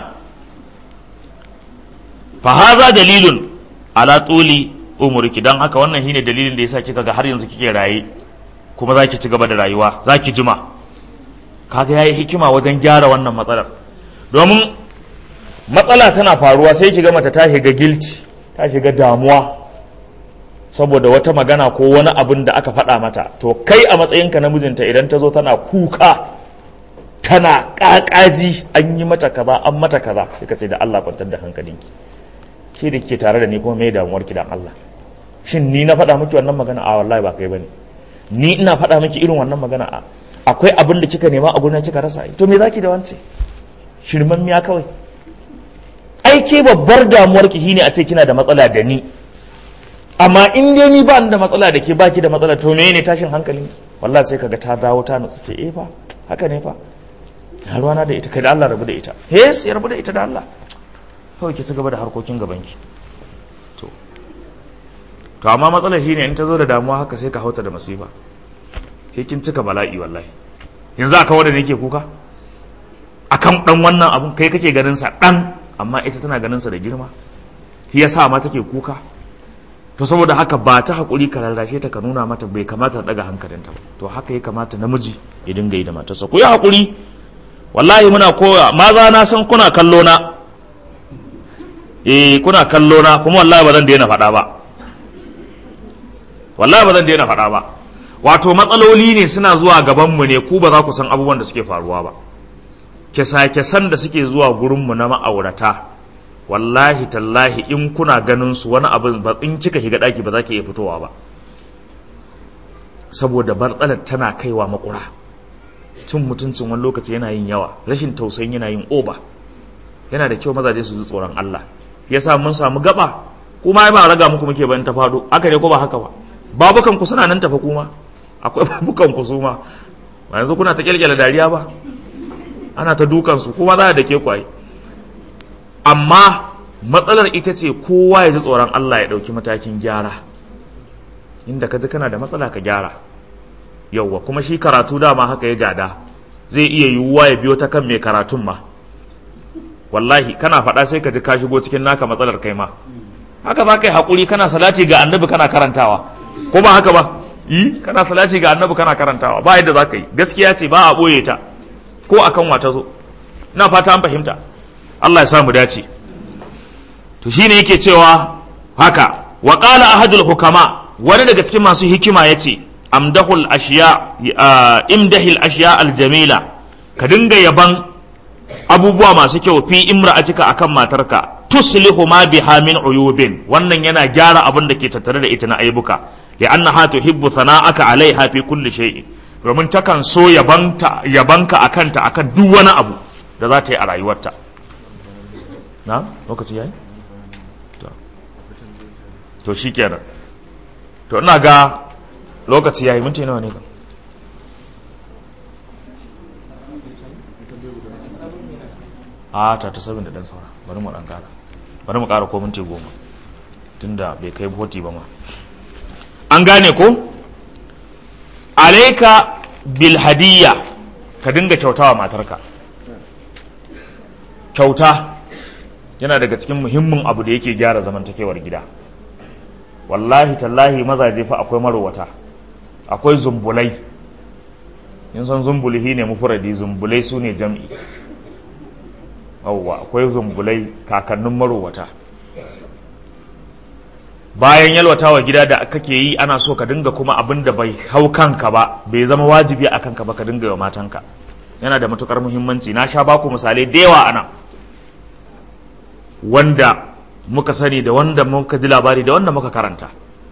Fa hadha dalilun ala tuli umurki, dan haka wannan shine dalilin da yasa kika ga har yanzu kike raye kuma zaki ci gaba da rayuwa, zaki jima. Kaga yayi hikima wajen gyara wannan matsalar, domin matsala tana faruwa sai kiga mata ta shiga guilty, ta shiga damuwa saboda wata magana ko wani abin da aka faɗa mata. To kai a matsayinka na mijinta, idan ta zo tana kuka tana ƙaƙaji an yi mata kaza an mata kaza, sai ka ce da Allah kwantar da hankalinki, ke da ke tare da ni kuma mai damuwar ki dan Allah, shin ni na faɗa miki wannan magana? A wallahi ba kai bane, ni ina faɗa miki irin wannan magana? A akwai abin da kika nema a gurin kika rasa, to me zaki da wance shirman miya kawai? Ai ke babbar damuwar ki shine a ce kina da matsala da ni, amma in dai ni ba ni da matsala da ke, baki da matsala, to me ne tashin hankalin ki? Wallahi sai kaga ta dawo ta nutsu ce eh fa haka ne fa, na ruwana da ita, kai da Allah rabu da ita. Yes, ya rabu da ita da Allah, kawai ki ci gaba da harkokin gaban ki. To to amma matsalar shine in ta zo da damuwa haka sai ka hauta da masifa, sai kin cika bala'i wallahi. Yanzu aka wanda nake kuka akan dan wannan abun, kai kake ganin sa dan, amma ita tana ganin sa da girma, shi yasa ma take kuka. To saboda haka ba ta hakuri ka rarrashe ta, ka nuna mata bai kamata ta daga hankalinta ba. To haka ya kamata namiji ya dinga yi da matarsa. Ku yi hakuri, wallahi muna koya maza, na san kuna kallo na, eh kuna kallo na, kuma wallahi ba zan daina faɗa ba, wallahi ba zan daina faɗa ba. Wato matsaloli ne suna zuwa gaban mu ne, ku ba za ku san abubuwan da suke faruwa ba. Kisa-kisan da suke zuwa gurinmu na ma'aurata, wallahi tallahi in kuna ganin su wani abin ba, in kika shiga daki ba za ki iya fitowa ba, saboda matsalar tana kaiwa makura. cin mutuncin wani lokaci yana yin yawa, rashin tausayin yana yin oba. Yana da kyau mazaje su ji tsoron Allah. Yasa mun samu gaba kuma ai ba raga muku muke ban ta fado, haka ne ko ba haka ba? Babukan ku suna nan tafa kuma, akwai babukan ku su ma. Ba yanzu kuna ta kyalkyala dariya ba, ana ta dukan su kuma za a dake kwaye. Amma matsalar ita ce kowa ya ji tsoron Allah ya ɗauki matakin gyara. Inda ka ji kana da matsala ka gyara. Yauwa kuma shi karatu dama haka ya gada, zai iya yiwuwa ya biyo ta kan mai karatun ma. Wallahi kana faɗa sai ka ji ka shigo cikin naka matsalar kai ma. Haka za ka yi haƙuri kana salati ga annabi kana karantawa, ko ba haka ba? Yi kana salati ga annabi kana karantawa, ba yadda za ka yi. Gaskiya ce ba a ɓoye ta, ko akan wata zo. Ina fata an fahimta. Allah ya samu dace. To shine yake cewa haka, wa qala ahadul hukama, wani daga cikin masu hikima yace amdahul ashiya imdahil ashiya aljamila, ka dinga yaban abubuwa masu kyau fi imra'atika akan matarka, tuslihu ma biha min uyubin, wannan yana gyara abin da ke tattare da ita na aibuka, li'annaha tuhibbu sana'aka alaiha fi kulli shay'in, domin takan so yabanta yabanka akanta akan duk wani abu da za ta yi a rayuwarta. Na lokaci yayi to to shikenan, to ina ga lokaci yayi, minti nawa ne ka? a ta ta sabin da dan saura, bari mu dan kara bari mu kara ko minti goma tunda bai kai boti ba ma. An gane ko? Alaika bil hadiyya, ka dinga kyautawa matarka. Kyauta yana daga cikin muhimmin abu da yake gyara zamantakewar gida. Wallahi tallahi mazaje fa akwai marowata, akwai zumbulai. In san zumbulihi ne mufradi, zumbulai su ne jam'i. Yawwa akwai zumbulai kakannin marowata. Bayan yalwatawa gida da kake yi, ana so ka dinga kuma abin da bai hau kanka ba, bai zama wajibi a kanka ba, ka dinga wa matanka. Yana da matukar muhimmanci. Na sha baku misalai da yawa ana, wanda muka sani da wanda muka ji labari da wanda muka karanta.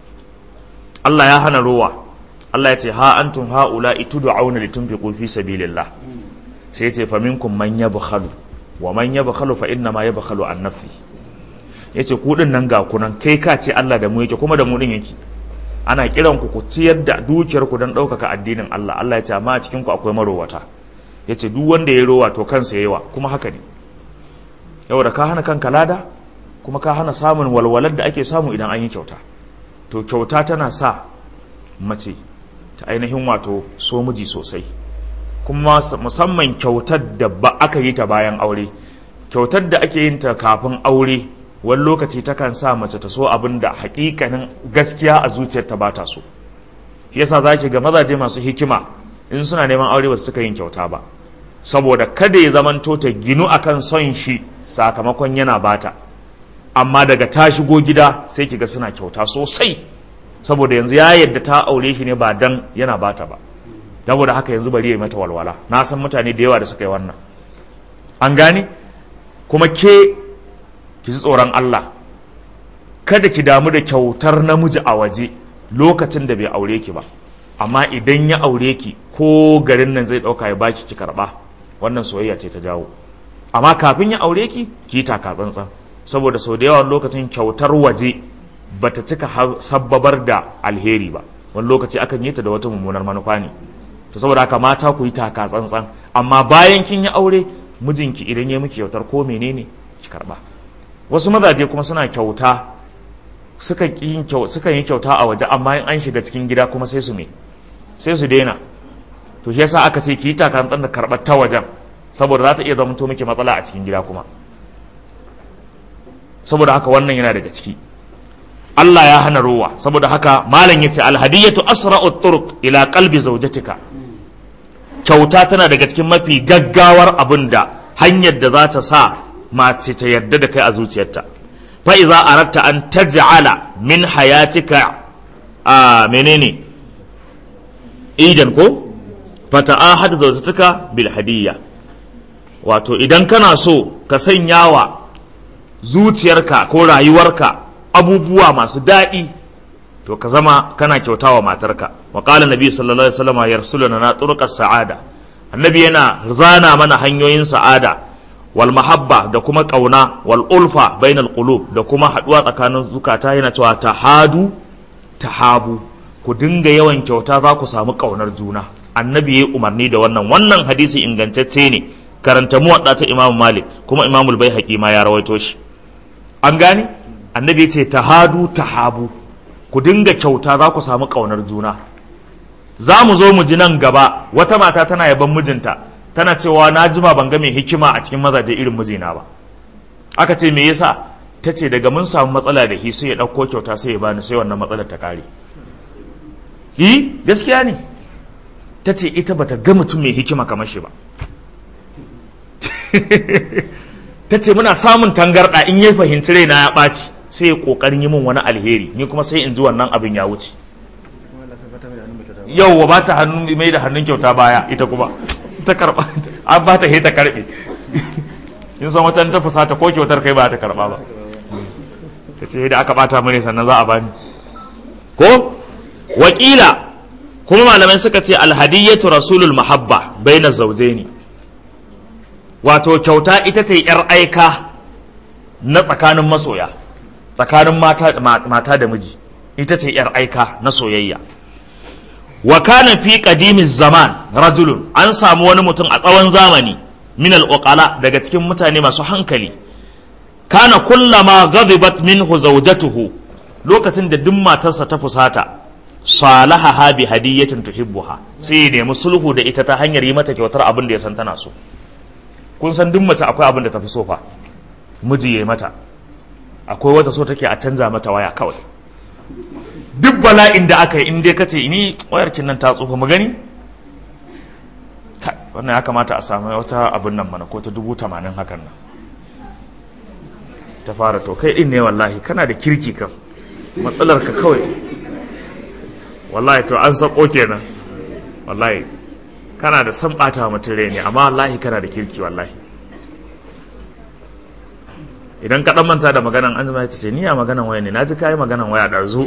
Allah ya hana rowa. Allah ya ce ha antum haula itud'auna litunfiqu fi sabilillah. Sai ya ce fa minkum man yabkhalu wa man yabkhalu fa inna ma yabkhalu an nafsi. Yace ku din nan ga kunan, kai ka ce Allah da mu yake kuma da mu din yake. Ana kiran ku ku ciyar da dukiyar ku dan daukaka addinin Allah. Allah ya ce amma a cikin ku akwai marowata. Yace duk wanda ya rowa to kansa yawa, kuma haka ne. Yau da ka hana kanka lada, kuma ka hana samun walwalar da ake samu idan an yi kyauta. To kyauta tana sa mace ta ainihin wato so miji sosai, kuma musamman kyautar da ba aka yi ta bayan aure. Kyautar da ake yin ta kafin aure wani lokaci takan sa mace ta so abin da hakikanin gaskiya a zuciyarta ba ta so. Shi yasa zaki ga mazaje masu hikima in suna neman aure ba su suka yin kyauta ba, saboda kada ya zamanto ta ginu akan son shi sakamakon yana bata, amma daga ta shigo gida sai kiga suna kyauta sosai, saboda yanzu ya yadda ta aure shi ne ba dan yana bata ba, saboda haka yanzu bari ya mata walwala. Na san mutane da yawa da suka yi wannan. An gane? Kuma ke ki ji tsoron Allah, kada ki damu da kyautar namiji a waje lokacin da bai aure ki ba, amma idan ya aure ki ko garin nan zai dauka ya baki ki karba, wannan soyayya ce ta jawo. Amma kafin ya aure ki ki taka tsantsan, saboda sau da yawan lokacin kyautar waje bata cika sabbabar da alheri ba, wani lokaci akan yi ta da wata mummunar manufa ne. To saboda haka mata ku yi taka tsantsan, amma bayan kin yi aure mijinki idan ya miki kyautar ko menene ki karba. Wasu mazaje kuma suna kyauta, suka yi kyauta a waje, amma in an shiga cikin gida kuma sai su me sai su daina. To shi yasa aka ce ki yi taka tsantsan da karbar ta wajen, saboda za ta iya zama to miki matsala a cikin gida kuma. Saboda haka wannan yana daga ciki. Allah ya hana rowa, saboda haka malam yace alhadiyatu asra'u turuq ila qalbi zawjatika. Kyauta tana daga cikin mafi gaggawar abinda hanyar da za ta sa mace ta yarda da kai a zuciyarta. Fa idza aratta an taj'ala min hayatika a menene idan ko fata'ahad zawjatuka bil hadiyya. Wato idan kana so ka sanyawa zuciyarka ko rayuwarka abubuwa masu daɗi, to ka zama kana kyautawa matarka. Wa qala nabi sallallahu alaihi wasallam yarsuluna na turqas sa'ada. annabi yana zana mana hanyoyin sa'ada wal mahabba da kuma kauna wal ulfa bainal qulub da kuma haduwa tsakanin zukata, yana cewa tahadu tahabu, ku dinga yawan kyauta za ku samu kaunar juna. annabi yayi umarni da wannan wannan hadisi ingantacce ne, karanta muwadda ta Imam Malik, kuma Imam al-Baihaqi ma ya rawaito shi. an gane annabi yace tahadu tahabu, ku dinga kyauta za ku samu kaunar juna. za mu zo mu ji nan gaba wata mata tana yaban mijinta, tana cewa na jima ban ga mai hikima a cikin mazaje irin mijina ba. aka ce me yasa? ta ce daga mun samu matsala da shi sai ya ɗauko kyauta sai ya bani, sai wannan matsalar ta kare. yi gaskiya ne. ta ce ita bata ga mutum mai hikima kamar shi ba. ta ce muna samun tangarɗa in ya fahimci raina ya ɓaci sai ya ƙoƙarin yi min wani alheri, ni kuma sai in ji wannan abin ya wuce. yau ba ta hannun mai da hannun kyauta baya, ita kuma ta karɓa an ba ta he ta karɓe. in san wata ta fusata ko kyautar kai ba ta karɓa ba, ta ce da aka ɓata mane sannan za a bani ko. wakila kuma malamai suka ce alhadiyyatu rasulul mahabba baina zawjaini, wato kyauta ita ce yar aika na tsakanin masoya, tsakanin mata, mata da miji, ita ce yar aika na soyayya. wa kana fi qadimiz zaman rajulun, an samu wani mutum a tsawon zamani min al-uqala, daga cikin mutane masu hankali, kana kullama ghadibat minhu zawjatuhu, lokacin da duk matarsa ta fusata, salahaha bi hadiyatin tuhibbuha, sai ya nemi sulhu da ita ta hanyar yi mata kyautar abin da ya san tana so. kun san duk mace akwai abin da ta fi so fa, miji ya mata, akwai wata so take a canza mata waya kawai. duk bala'in da aka yi in dai kace ni wayar kin nan ta tsufa mu gani, wannan ya kamata a samu wata abin nan mana ko ta dubu tamanin hakan nan. ta fara to kai din ne wallahi kana da kirki kan, matsalar ka kawai wallahi to an sako kenan, wallahi kana da san bata mutum rai ne, amma wallahi kana da kirki wallahi. idan ka dan manta da maganan an zama ce ni ya maganan waya ne, naji kai maganan waya dazu.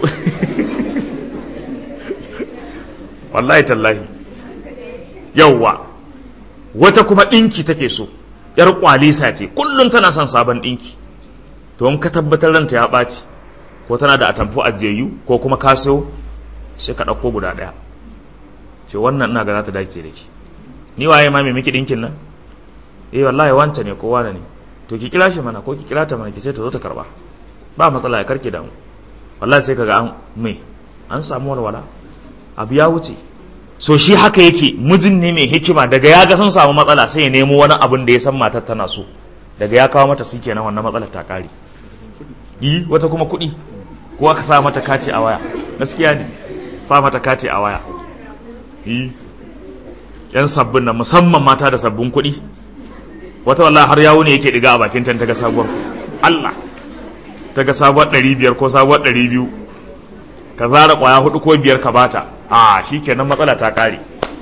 wallahi tallahi. yawwa wata kuma dinki take so, yar kwalisa ce, kullun tana son sabon dinki. to in ka tabbatar ranta ya ɓaci, ko tana da atamfu ajiyayyu ko kuma kaso, sai ka ɗauko guda ɗaya, ce wannan ina ga za ta dace da ki. ni waye ma mai miki ɗinkin nan? eh wallahi wanta ne ko wane ne, to ki kira shi mana ko ki kira ta mana ki ce ta zo ta karba, ba matsala ya karke da mu. wallahi sai kaga an mai an samu walwala, abu ya wuce. so shi haka yake, mijin ne mai hikima, daga ya ga sun samu matsala sai ya nemo wani abin da ya san matar tana so, daga ya kawo mata su kenan wannan matsalar ta kare. yi wata kuma kuɗi, ko aka sa mata kati a waya, gaskiya ne sa mata kati a waya. yi yan sabbin nan musamman mata da sabbin kuɗi, wata wallahi har yawo ne yake diga a bakin tan ta ga sabuwar Allah, ta ga sabuwar ɗari biyar ko sabuwar ɗari biyu, ka zara ƙwaya hudu ko biyar ka bata, a shi kenan matsala ta kare.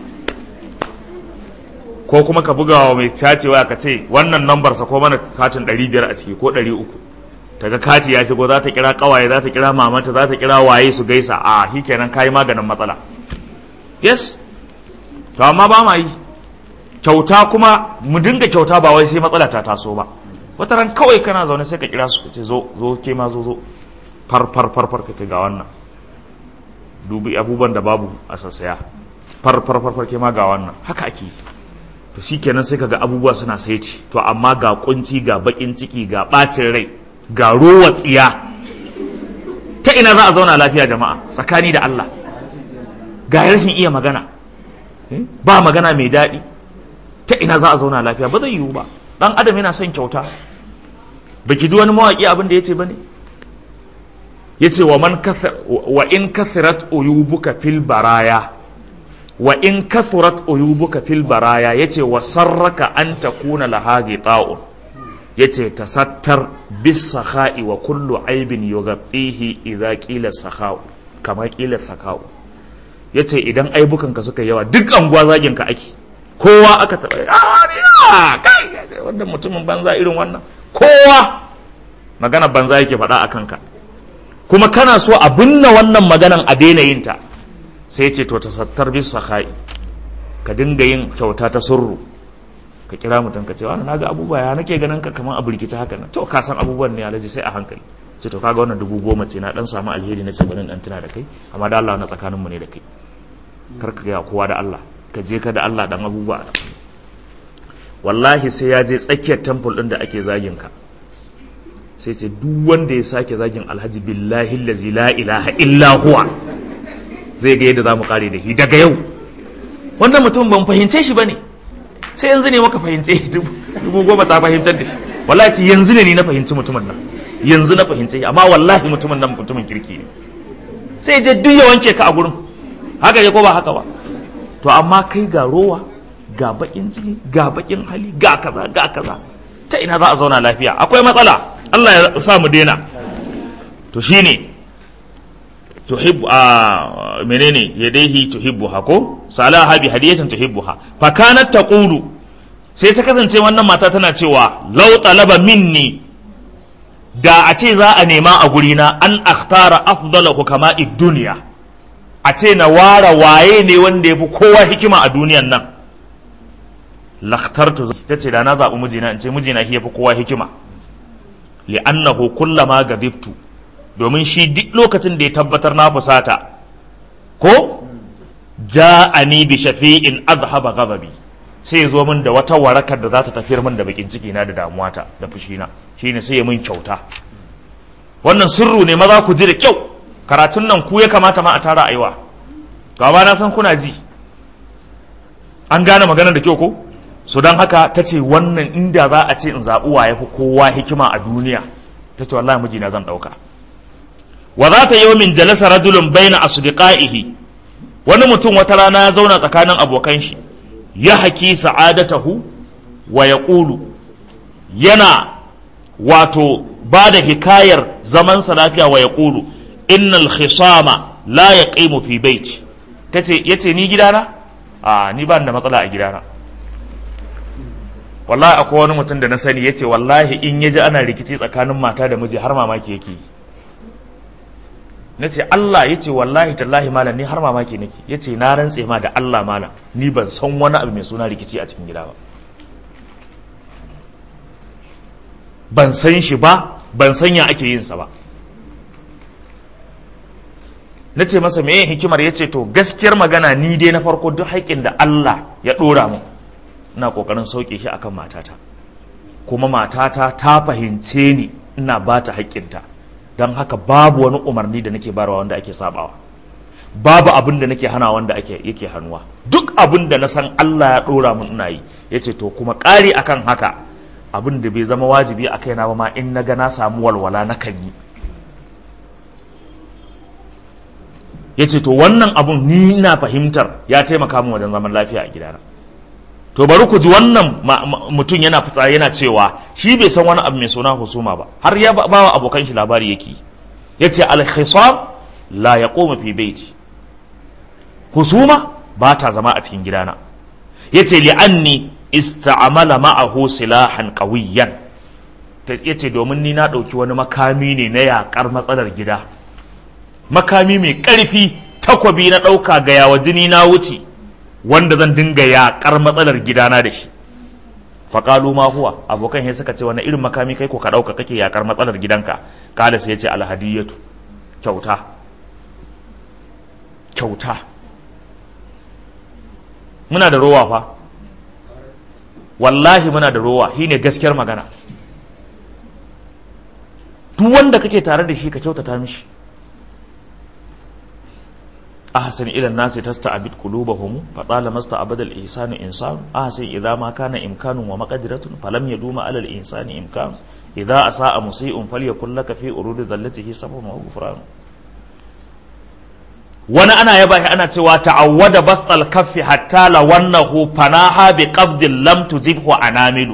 ko kuma ka buga wa mai cacewa ka ce wannan nambar sa ko mana katin ɗari biyar a ciki ko ɗari uku, ta ga kati ya shigo, za ta kira ƙawaye, za ta kira mamanta, za ta kira waye su gaisa, a shi kenan kayi maganin matsala. yes to amma ba ma yi. kyauta kuma mu dinga kyauta ba wai sai matsala ta taso ba. wata ran kawai kana zaune sai ka kira su ka ce zo zo ke ma zo zo far far far far ka ce ga wannan, dubi abubuwan da babu a sassaya, far far far far ke ma ga wannan, haka ake. to shikenan sai kaga abubuwa suna saiti. to amma ga kunci, ga bakin ciki, ga bacin rai, ga ruwa tsiya, ta ina za a zauna lafiya jama'a tsakani da Allah? ga rashin iya magana, ba magana mai daɗi, ta ina za a zauna lafiya? ba zai yiwu ba. dan adam yana son kyauta. baki ji wani mawaki abin da yace bane? yace wa man kathar wa in katharat uyubuka fil baraya, wa in kathurat uyubuka fil baraya, yace wa sarraka an takuna laha gita'un, yace tasattar bis sakha'i wa kullu aibin yughatihi idza qila sakha'u kama qila sakha'u. yace idan aibukanka suka yawa duk anguwa zagin ka ake, kowa aka taba a kai wannan mutumin banza irin wannan, kowa magana banza yake faɗa a kanka, kuma kana so a binne wannan maganan a daina yin ta, sai ce to tasattar bis sakhai, ka dinga yin kyauta ta surru, ka kira mutum ka ce wani na ga abubuwa ya nake ganin ka kamar abu rikici haka nan, to ka san abubuwan ne alaji sai a hankali, ce to kaga wannan dubu goma ce na dan samu alheri na ce bari dan tuna da kai, amma da Allah na tsakanin mu ne da kai, kar ka ga kowa da Allah, ka je ka da Allah dan abubuwa. Wallahi sai ya je tsakiyar temple din da ake zagin ka, sai ce duk wanda ya sake zagin alhaji billahi allazi la ilaha illa huwa, zai ga yadda zamu kare da shi daga yau. Wannan mutum ban fahimce shi bane, sai yanzu ne maka fahimce shi, dubu goma ta fahimtar da shi. Wallahi yanzu ne ni na fahimci mutumin nan, yanzu na fahimce shi, amma wallahi mutumin nan mutumin kirki ne. Sai je duk ya wanke ka a gurin, haka ne ko ba haka ba? To amma kai ga rowa, ga bakin jini, ga bakin hali, ga kaza ga kaza, ta ina za a zauna lafiya? Akwai matsala. Allah ya sa mu daina. To shine tuhibbu a menene yadaihi tuhibbuha ko salaha bi hadiyatan tuhibbuha fa kanat taqulu, sai ta kasance wannan mata tana cewa law talaba minni, da a ce za a nema a gurina an akhtara afdalahu kama'id dunya, a ce na ware waye ne wanda yafi kowa hikima a duniyan nan, lakhtartu, tace da na zabi mijina in ce mijina shi yafi kowa hikima, li'annahu kullama gadibtu, domin shi duk lokacin da ya tabbatar na fusata ko ja'ani bi shafi'in azhaba ghadabi, sai ya zo min da wata warakar da za ta tafiyar min da bakin ciki na da damuwata da fushina, shine sai ya min kyauta. Wannan sirru ne, maza ku ji da kyau, karatun nan ku ya kamata ma a tara aiwa, gaba na san kuna ji, an gane maganar da kyau ko? So don haka ta ce wannan inda za a ce in zaɓi wa ya fi kowa hikima a duniya, ta ce wallahi mijina zan ɗauka. Wa za ta yau min jalasa rajulun baina asdiqaihi, wani mutum wata rana ya zauna tsakanin abokan shi, ya haki sa'adatahu wa ya ƙulu, yana wato ba da hikayar zamansa lafiya wa ya ƙulu, innal khisama la yaqimu fi baiti, tace yace ni gidana a ni ba da matsala a gidana. Wallahi akwai wani mutum da na sani yace wallahi in yaji ana rikici tsakanin mata da miji har mamaki yake. Nace Allah, yace wallahi tallahi malam ni har mamaki nake, yace na rantse ma da Allah malam ni ban san wani abu mai suna rikici a cikin gida ba, ban san shi ba, ban san ya ake yin sa ba. Nace masa meye hikimar, yace to gaskiyar magana ni dai na farko duk haƙin da Allah ya dora mu ina kokarin sauke shi akan matata, kuma matata ta fahimce ni ina ba ta haƙƙinta, don haka babu wani umarni da nake barawa wanda ake sabawa, babu abin da nake hana wanda ake yake hannuwa, duk abin da na san Allah ya dora mun ina yi. Yace to kuma ƙari akan haka, abin da bai zama wajibi a kaina ba ma in na ga na samu walwala na kan yi. Yace to wannan abun ni ina fahimtar ya taimaka min wajen zaman lafiya a gidana. To bari ku ji wannan mutum yana fitsa yana cewa shi bai san wani abu mai suna husuma ba, har ya ba wa abokan shi labari yake. Yace al-khisam la yaqumu fi baiti, husuma ba ta zama a cikin gidana. Yace li'anni ista'amala ma'ahu silahan qawiyyan, yace domin ni na dauki wani makami ne na yakar matsalar gida, makami mai karfi, takwabi na dauka ga yawa jini na wuce, wanda zan dinga yaƙar matsalar gidana da shi. Faƙalu ma huwa, abokan sai suka ce wani irin makami kai ko ka ɗauka kake yaƙar matsalar gidanka? Kala sai ya ce alhadiyatu, kyauta, kyauta. Muna da rowa fa, wallahi muna da rowa, shi ne gaskiyar magana. Duk wanda kake tare da shi ka kyautata mishi. أحسن إلى الناس تستعبد قلوبهم فطالما استعبد الإنسان إنسان أحسن إذا ما كان إمكان ومقدرة فلم يدوم على الإنسان إمكان إذا أساء مسيء فليكن لك في أرود ذلته صبر وغفران. وانا أنا يبقى أنا توا تعود بسط الكف حتى لو أنه فناها بقبض لم تجبه أنامل.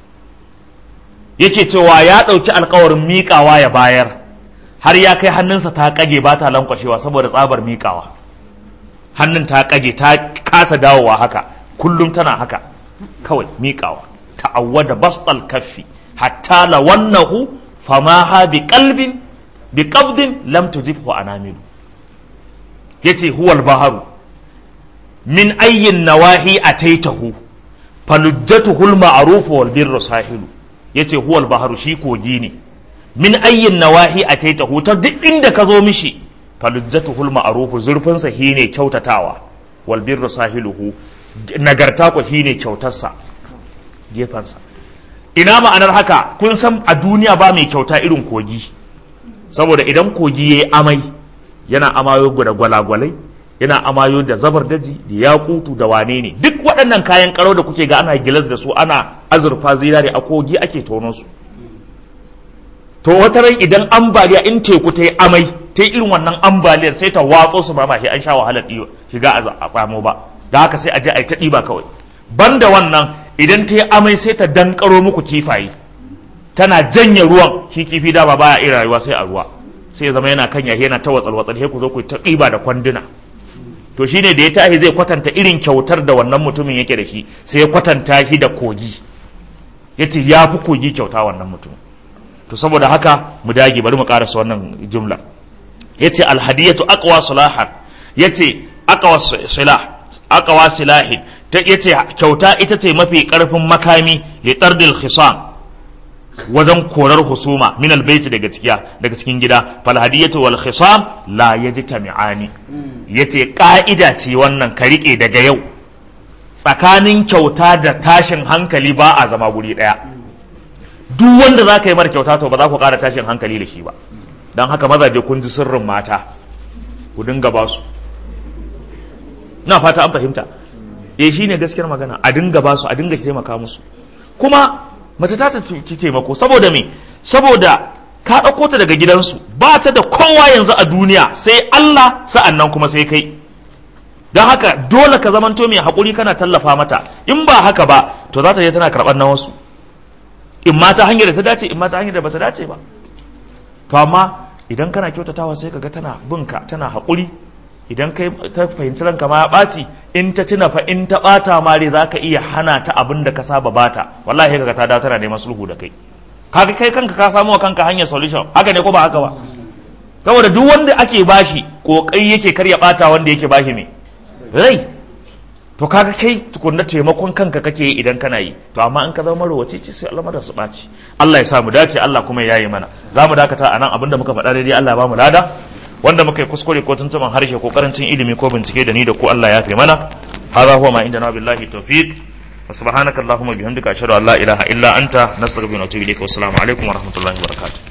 yake cewa ya ɗauki alkawarin miƙawa ya bayar, har ya kai hannunsa ta kage ba ta lankwashewa saboda tsabar miƙawa. Hannun ta kage ta kasa dawowa haka, kullum tana haka kawai miƙawa. Ta'awwada bastal kaffi hatta lawannahu famaha bi qalbin bi qabdin lam tujibhu anamilu. Yace huwal baharu, min ayyin nawahi ataitahu falujjatuhu al-ma'ruf wal birru sahilu yace huwal bahru shi kogi ne min ayyin nawahi ataitahu ta duk inda ka zo mishi falujjatuhu al-ma'ruf zurfin sa shine kyautatawa wal birru sahiluhu nagarta ko shine kyautarsa gefansa. Ina ma'anar haka? Kun san a duniya ba mai kyauta irin kogi, saboda idan kogi yayi amai yana amayo da gwalagwalai, yana amayo da zabar daji da yakutu da wane ne, duk waɗannan kayan karo da kuke ga ana gilas da su ana azurfa zinare a kogi ake tono su. To wata ran idan ambaliya in teku ta yi amai ta yi irin wannan ambaliyar sai ta watso su ba ma an sha wahalar ɗiba shiga a tsamo ba, da haka sai a je a yi ta ɗiba kawai. Banda wannan idan ta yi amai sai ta dankaro muku kifaye, tana janye ruwan, shi kifi dama baya iya rayuwa sai a ruwa, sai ya zama yana kan yahe yana ta watsal watsal, sai ku zo ku ta ɗiba da kwanduna. To shine da ya tashi zai kwatanta irin kyautar da wannan mutumin yake da shi, sai ya kwatanta shi da kogi, yace ya fi kogi kyauta wannan mutum. To saboda haka mu dage, bari mu karasa wannan jumla. Yace alhadiyatu aqwa salahan, yace aqwa silah aqwa silahin, ta yace kyauta ita ce mafi karfin makami li tardil khisam, wajen korar husuma min albayt daga cikiya daga cikin gida. Fal hadiyatu wal khisam la yajtami'ani, yace ka'ida ce wannan ka rike daga yau, tsakanin kyauta da tashin hankali ba a zama guri daya. Duk wanda za ka yi mara kyauta to ba za ku ƙara tashin hankali da shi ba. Don haka mazaje kun ji sirrin mata, ku dinga ba su. Na fata an fahimta. Eh shine gaskiyar magana, a dinga ba su, a dinga taimaka musu. Kuma mace ta ta ki taimako saboda me? Saboda ka ɗauko ta daga gidansu, ba ta da kowa yanzu a duniya sai Allah, sa'annan kuma sai kai. Don haka dole ka zamanto mai haƙuri kana tallafa mata, in ba haka ba to za ta je tana karɓar na wasu. In ma ta hanyar da ta dace, in ma ta hanyar da ba ta dace ba. To amma idan kana kyautatawa sai ka ga tana binka, tana haƙuri. Idan kai ta fahimci ranka ma ya ɓaci, in ta tuna fa in ta ɓata ma dai za ka iya hana ta abin da ka saba bata, wallahi kaga ta dawo tana neman sulhu da kai. Kaga kai kanka ka samu wa kanka hanyar solution, haka ne ko ba haka ba? Saboda duk wanda ake bashi kokari yake karya ɓata wanda yake bashi me rai. To kaga kai tukunna taimakon kanka kake yi idan kana yi. To amma in ka zama marowaci ce sai Allah su ɓaci. Allah ya sa mu dace, Allah kuma ya yi mana. Za mu dakata a nan, abinda muka faɗa daidai Allah ya ba mu lada, wanda muka yi kuskure ko tuntuban harshe ko karancin ilimi ko bincike da ni da ku Allah ya fi mana. Hadha huwa ma indana billahi tawfiq. Wa subhanaka allahumma bihamdika ashhadu an la ilaha illa anta nastaghfiruka wa atubu ilayk. Wa assalamu alaikum wa rahmatullahi wa barakatuh.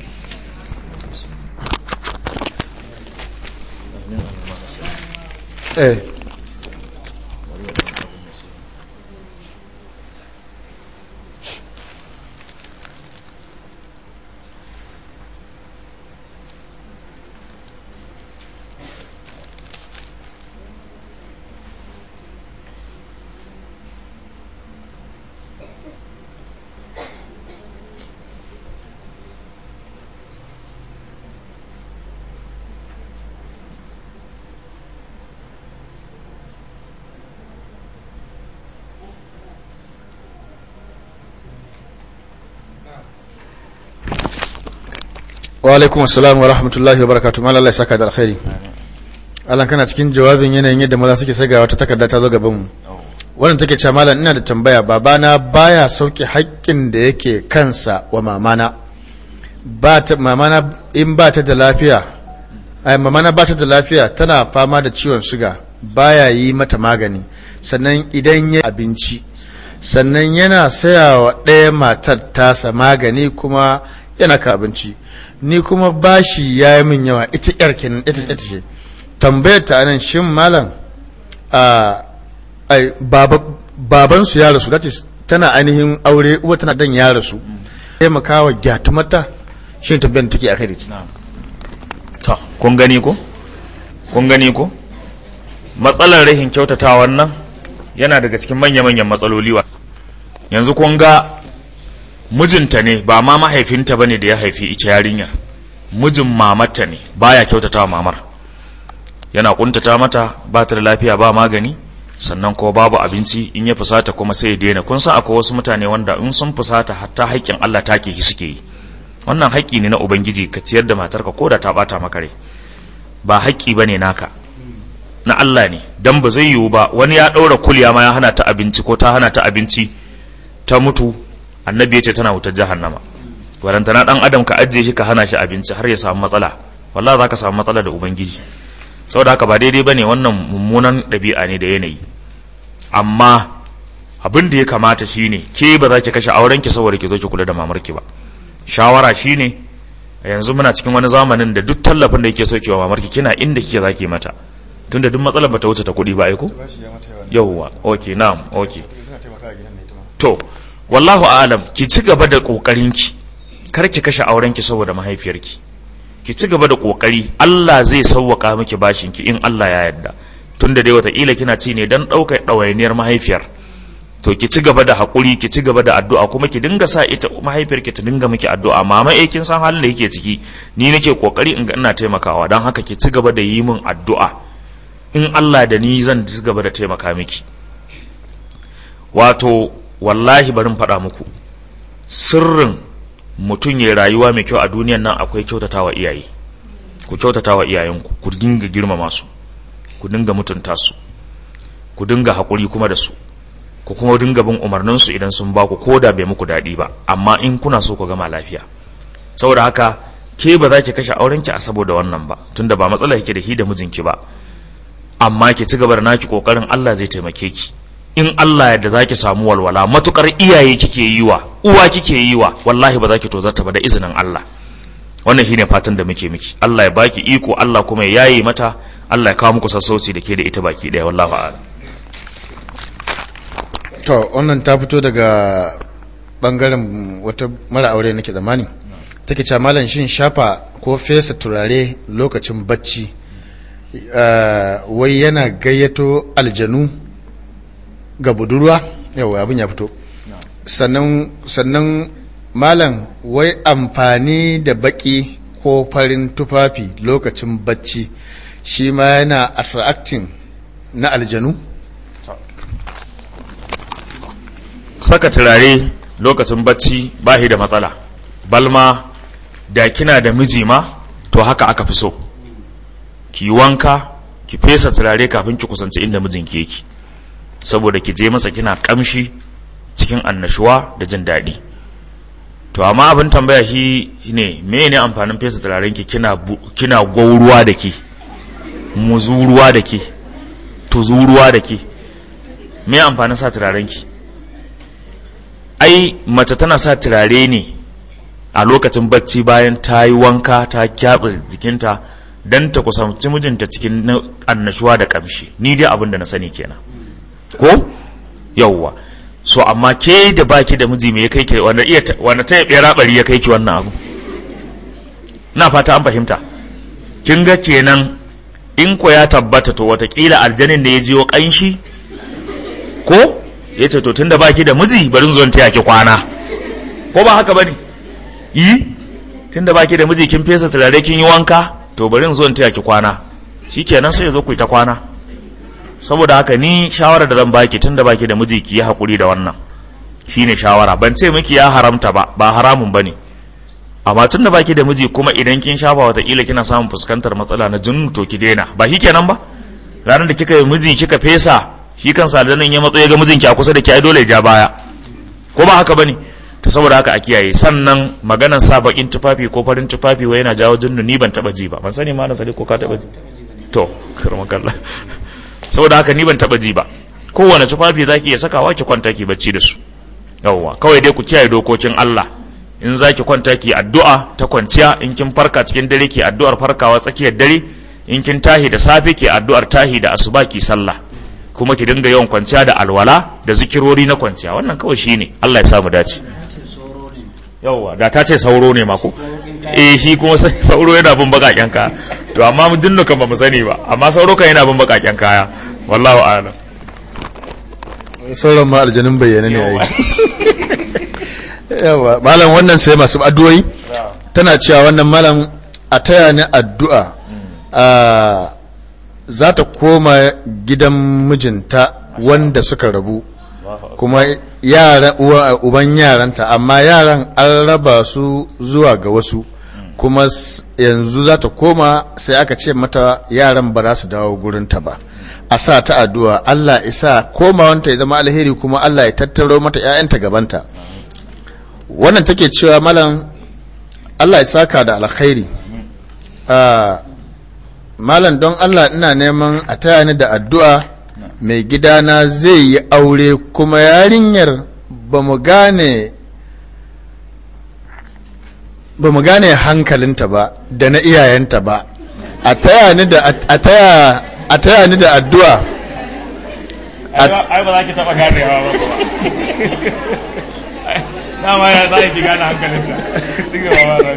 Eh wa alaikum assalam wa rahmatullahi wa barakatuh. Mallam Allah ya saka da alkhairi. Allah kana cikin jawabin yanayin yadda maza suke sai ga wata takarda ta zo gaban mu. Wannan take cewa mallam ina da tambaya, babana baya sauke haƙƙin da yake kansa wa mamana. Ba ta mamana in ba ta da lafiya, ai mamana ba ta da lafiya, tana fama da ciwon suga, baya yi mata magani. Sannan idan ya abinci, sannan yana sayawa ɗaya matar tasa magani kuma yana ka abinci. Ni kuma bashi ya yi min yawa, ita yar kenan, ita ita ce. Tambayar ta anan, shin malam a ai baba baban su ya rasu, that is tana ainihin aure, uwa tana dan ya rasu, taimakawa gyatumata, shin tambayar take akai da ta. To kun gani ko kun gani ko matsalar rahin kyautata wannan yana daga cikin manya-manyan matsaloli wa yanzu kun ga mijinta ne, ba ma mahaifinta bane da ya haifi ita yarinya, mijin mamarta ne, baya kyautatawa mamar, yana kuntata mata, ba ta da lafiya ba magani, sannan ko babu abinci, in ya fusata kuma sai ya daina. Kun san akwai wasu mutane wanda in sun fusata hatta haƙƙin Allah take shi suke yi. Wannan haƙƙi ne na Ubangiji, ka ciyar da matarka ko da ta bata maka rai, ba haƙƙi bane naka. na Allah ne, dan ba zai yiwu ba wani ya ɗaura kulya ma ya hana ta abinci ko ta hana ta abinci ta mutu, annabi ya ce tana wutar jahannama. Warantana ɗan adam ka ajiye shi ka hana shi abinci har ya samu matsala, wallahi za ka samu matsala da ubangiji. Saboda haka ba daidai ba ne, wannan mummunan ɗabi'a ne da yanayi. Amma abin da ya kamata shi ne, ke ba za ki kashe aurenki saboda ki zo ki kula da mamarki ba. Shawara shi ne, yanzu muna cikin wani zamanin da duk tallafin da yake saukewa mamarki kina inda kike za ki mata, tunda duk matsalar ba ta wuce ta kuɗi ba, aiko? Yawwa, ok, na'am, ok. To, wallahu a'alam, ki ci gaba da ƙoƙarinki, kar ki kashe aurenki saboda mahaifiyarki. Ki ci gaba da ƙoƙari, Allah zai sauwaka miki bashinki in Allah ya yarda. Tunda dai wataƙila kina ci ne don ɗaukar ɗawainiyar mahaifiyar. To ki ci gaba da haƙuri, ki ci gaba da addu'a, kuma ki dinga sa ita mahaifiyarki ta dinga miki addu'a. Mama eh kin san halin da yake ciki, ni nake kokari in ga ina taimakawa, don haka ki ci gaba da yi min addu'a. In Allah da ni zan ci gaba da taimaka miki. Wato wallahi bari in faɗa muku, sirrin mutum ya rayuwa mai kyau a duniyan nan akwai kyautatawa iyaye. Ku kyautatawa iyayenku, ku dinga girmama su, ku dinga mutunta su, ku dinga haƙuri kuma da su, ku kuma dinga bin umarninsu idan sun ba ku, ko da bai muku daɗi ba, amma in kuna so ku gama lafiya. Saboda haka ke ba za ki kashe aurenki a saboda wannan ba, tunda ba matsala yake da hi da mijinki ba, amma ki ci gaba da naki kokarin, Allah zai taimake ki. In Allah yadda za ki samu walwala, matukar iyaye kike yi wa, uwa kike yi wa, wallahi ba za ki tozarta ba da izinin Allah. Wannan shine fatan da muke miki. Allah ya baki iko, Allah kuma ya yaye mata, Allah ya kawo muku sassauci da ke da ita baki daya, wallahi a'lam. To wannan ta fito daga bangaren wata mara aure nake zamani, take cewa malam shin shafa ko fesa turare lokacin bacci wai yana gayyato aljanu ga budurwa? Yawa abin ya fito. Sannan sannan malam wai amfani da baki ko farin tufafi lokacin bacci shi ma yana attracting na aljanu? Saka turare lokacin bacci ba shi da matsala, balma da kina da miji ma to haka aka fi so, ki wanka ki fesa turare kafin ki kusanci inda mijinki yake, saboda ki je masa kina kamshi cikin annashuwa da jin daɗi. To amma abin tambaya shi ne, me ne amfanin fesa turaren ki kina kina gwauruwa da ke, muzuruwa da ke, tuzuruwa da ke, me amfanin sa turaren ki? Ai mace tana sa turare ne a lokacin bacci bayan ta yi wanka ta kyaɓe jikinta don ta kusanci mijinta cikin annashuwa da ƙamshi. Ni dai abin da na sani kenan, ko yawwa. So amma ke da baki da miji me ya kai ki, wanda iya wanda ta yabe rabari ya kai ki wannan abu? Na fata an fahimta. Kin ga kenan in ko ya tabbata, to watakila aljanin da ya jiyo ƙanshi ko ya ce to tun da baki da miji bari zuwan taya ki kwana, ko ba haka bane? yi tun da baki da miji kin fesa turare kin yi wanka, to bari zuwan taya ki kwana, shikenan sai ya zo ku yi ta kwana. Saboda haka ni shawara da zan baki, tun da baki da miji ki yi hakuri da wannan, shine shawara. Ban ce miki ya haramta ba, ba haramun bane, amma tun da baki da miji kuma idan kin shafa wataƙila kina samun fuskantar matsala na jinnu, to ki daina. Ba shikenan ba? Ranar da kika yi miji kika fesa, shi kan sadanin ya matso ya ga mijinki a kusa da ki, ai dole ya ja baya, ko ba haka bane? To saboda haka a kiyaye. Sannan maganar sa bakin tufafi ko farin tufafi wai yana jawo jinnu, ni ban taba ji ba, ban sani ma na sani ko ka taba ji. To karma kallah. Saboda haka ni ban taba ji ba. Kowane tufafi zaki iya sakawa ki kwanta ki bacci da su, yawwa. Kawai dai ku kiyaye dokokin Allah. In zaki kwanta ki addu'a ta kwanciya, in kin farka cikin dare ki addu'ar farkawa tsakiyar dare, in kin tahi da safe ki addu'ar tahi da asuba ki sallah, kuma ki dinga yawan kwanciya da alwala da zikirori na kwanciya. Wannan kawai shine. Allah ya samu dace. Yawwa, da ta ce sauro ne ma ko? Eh shi kuma sauro yana bin bakaken kaya. To amma mun jinnu kan ba mu sani ba, amma sauro kan yana bin bakaken kaya. Wallahu a'lam. Sauran ma aljanun bayyana ne yayi. Yawa, malam wannan sai masu addu'o'i. Tana cewa wannan malam a taya ni addu'a. a za ta koma gidan mijinta wanda suka rabu, kuma yara uban yaranta, amma yaran an raba su zuwa ga wasu, kuma yanzu za ta koma sai aka ce mata yaran ba za su dawo gurinta ba, a sa ta addu'a Allah isa komawanta ya zama alheri kuma Allah ya tattaro mata ‘ya'yanta gabanta. Wannan take cewa malam Allah ya saka da alkhairi, malam don Allah ina neman a taya ni da addu'a, mai gidana zai yi aure kuma yarinyar ba mu gane ba mu gane hankalinta ba da na iyayenta ba, a taya ni da a taya a taya ni da addu'a. Ai ba za ki taba ganewa ba ba na ma ya za ki gane hankalinta cigaba ba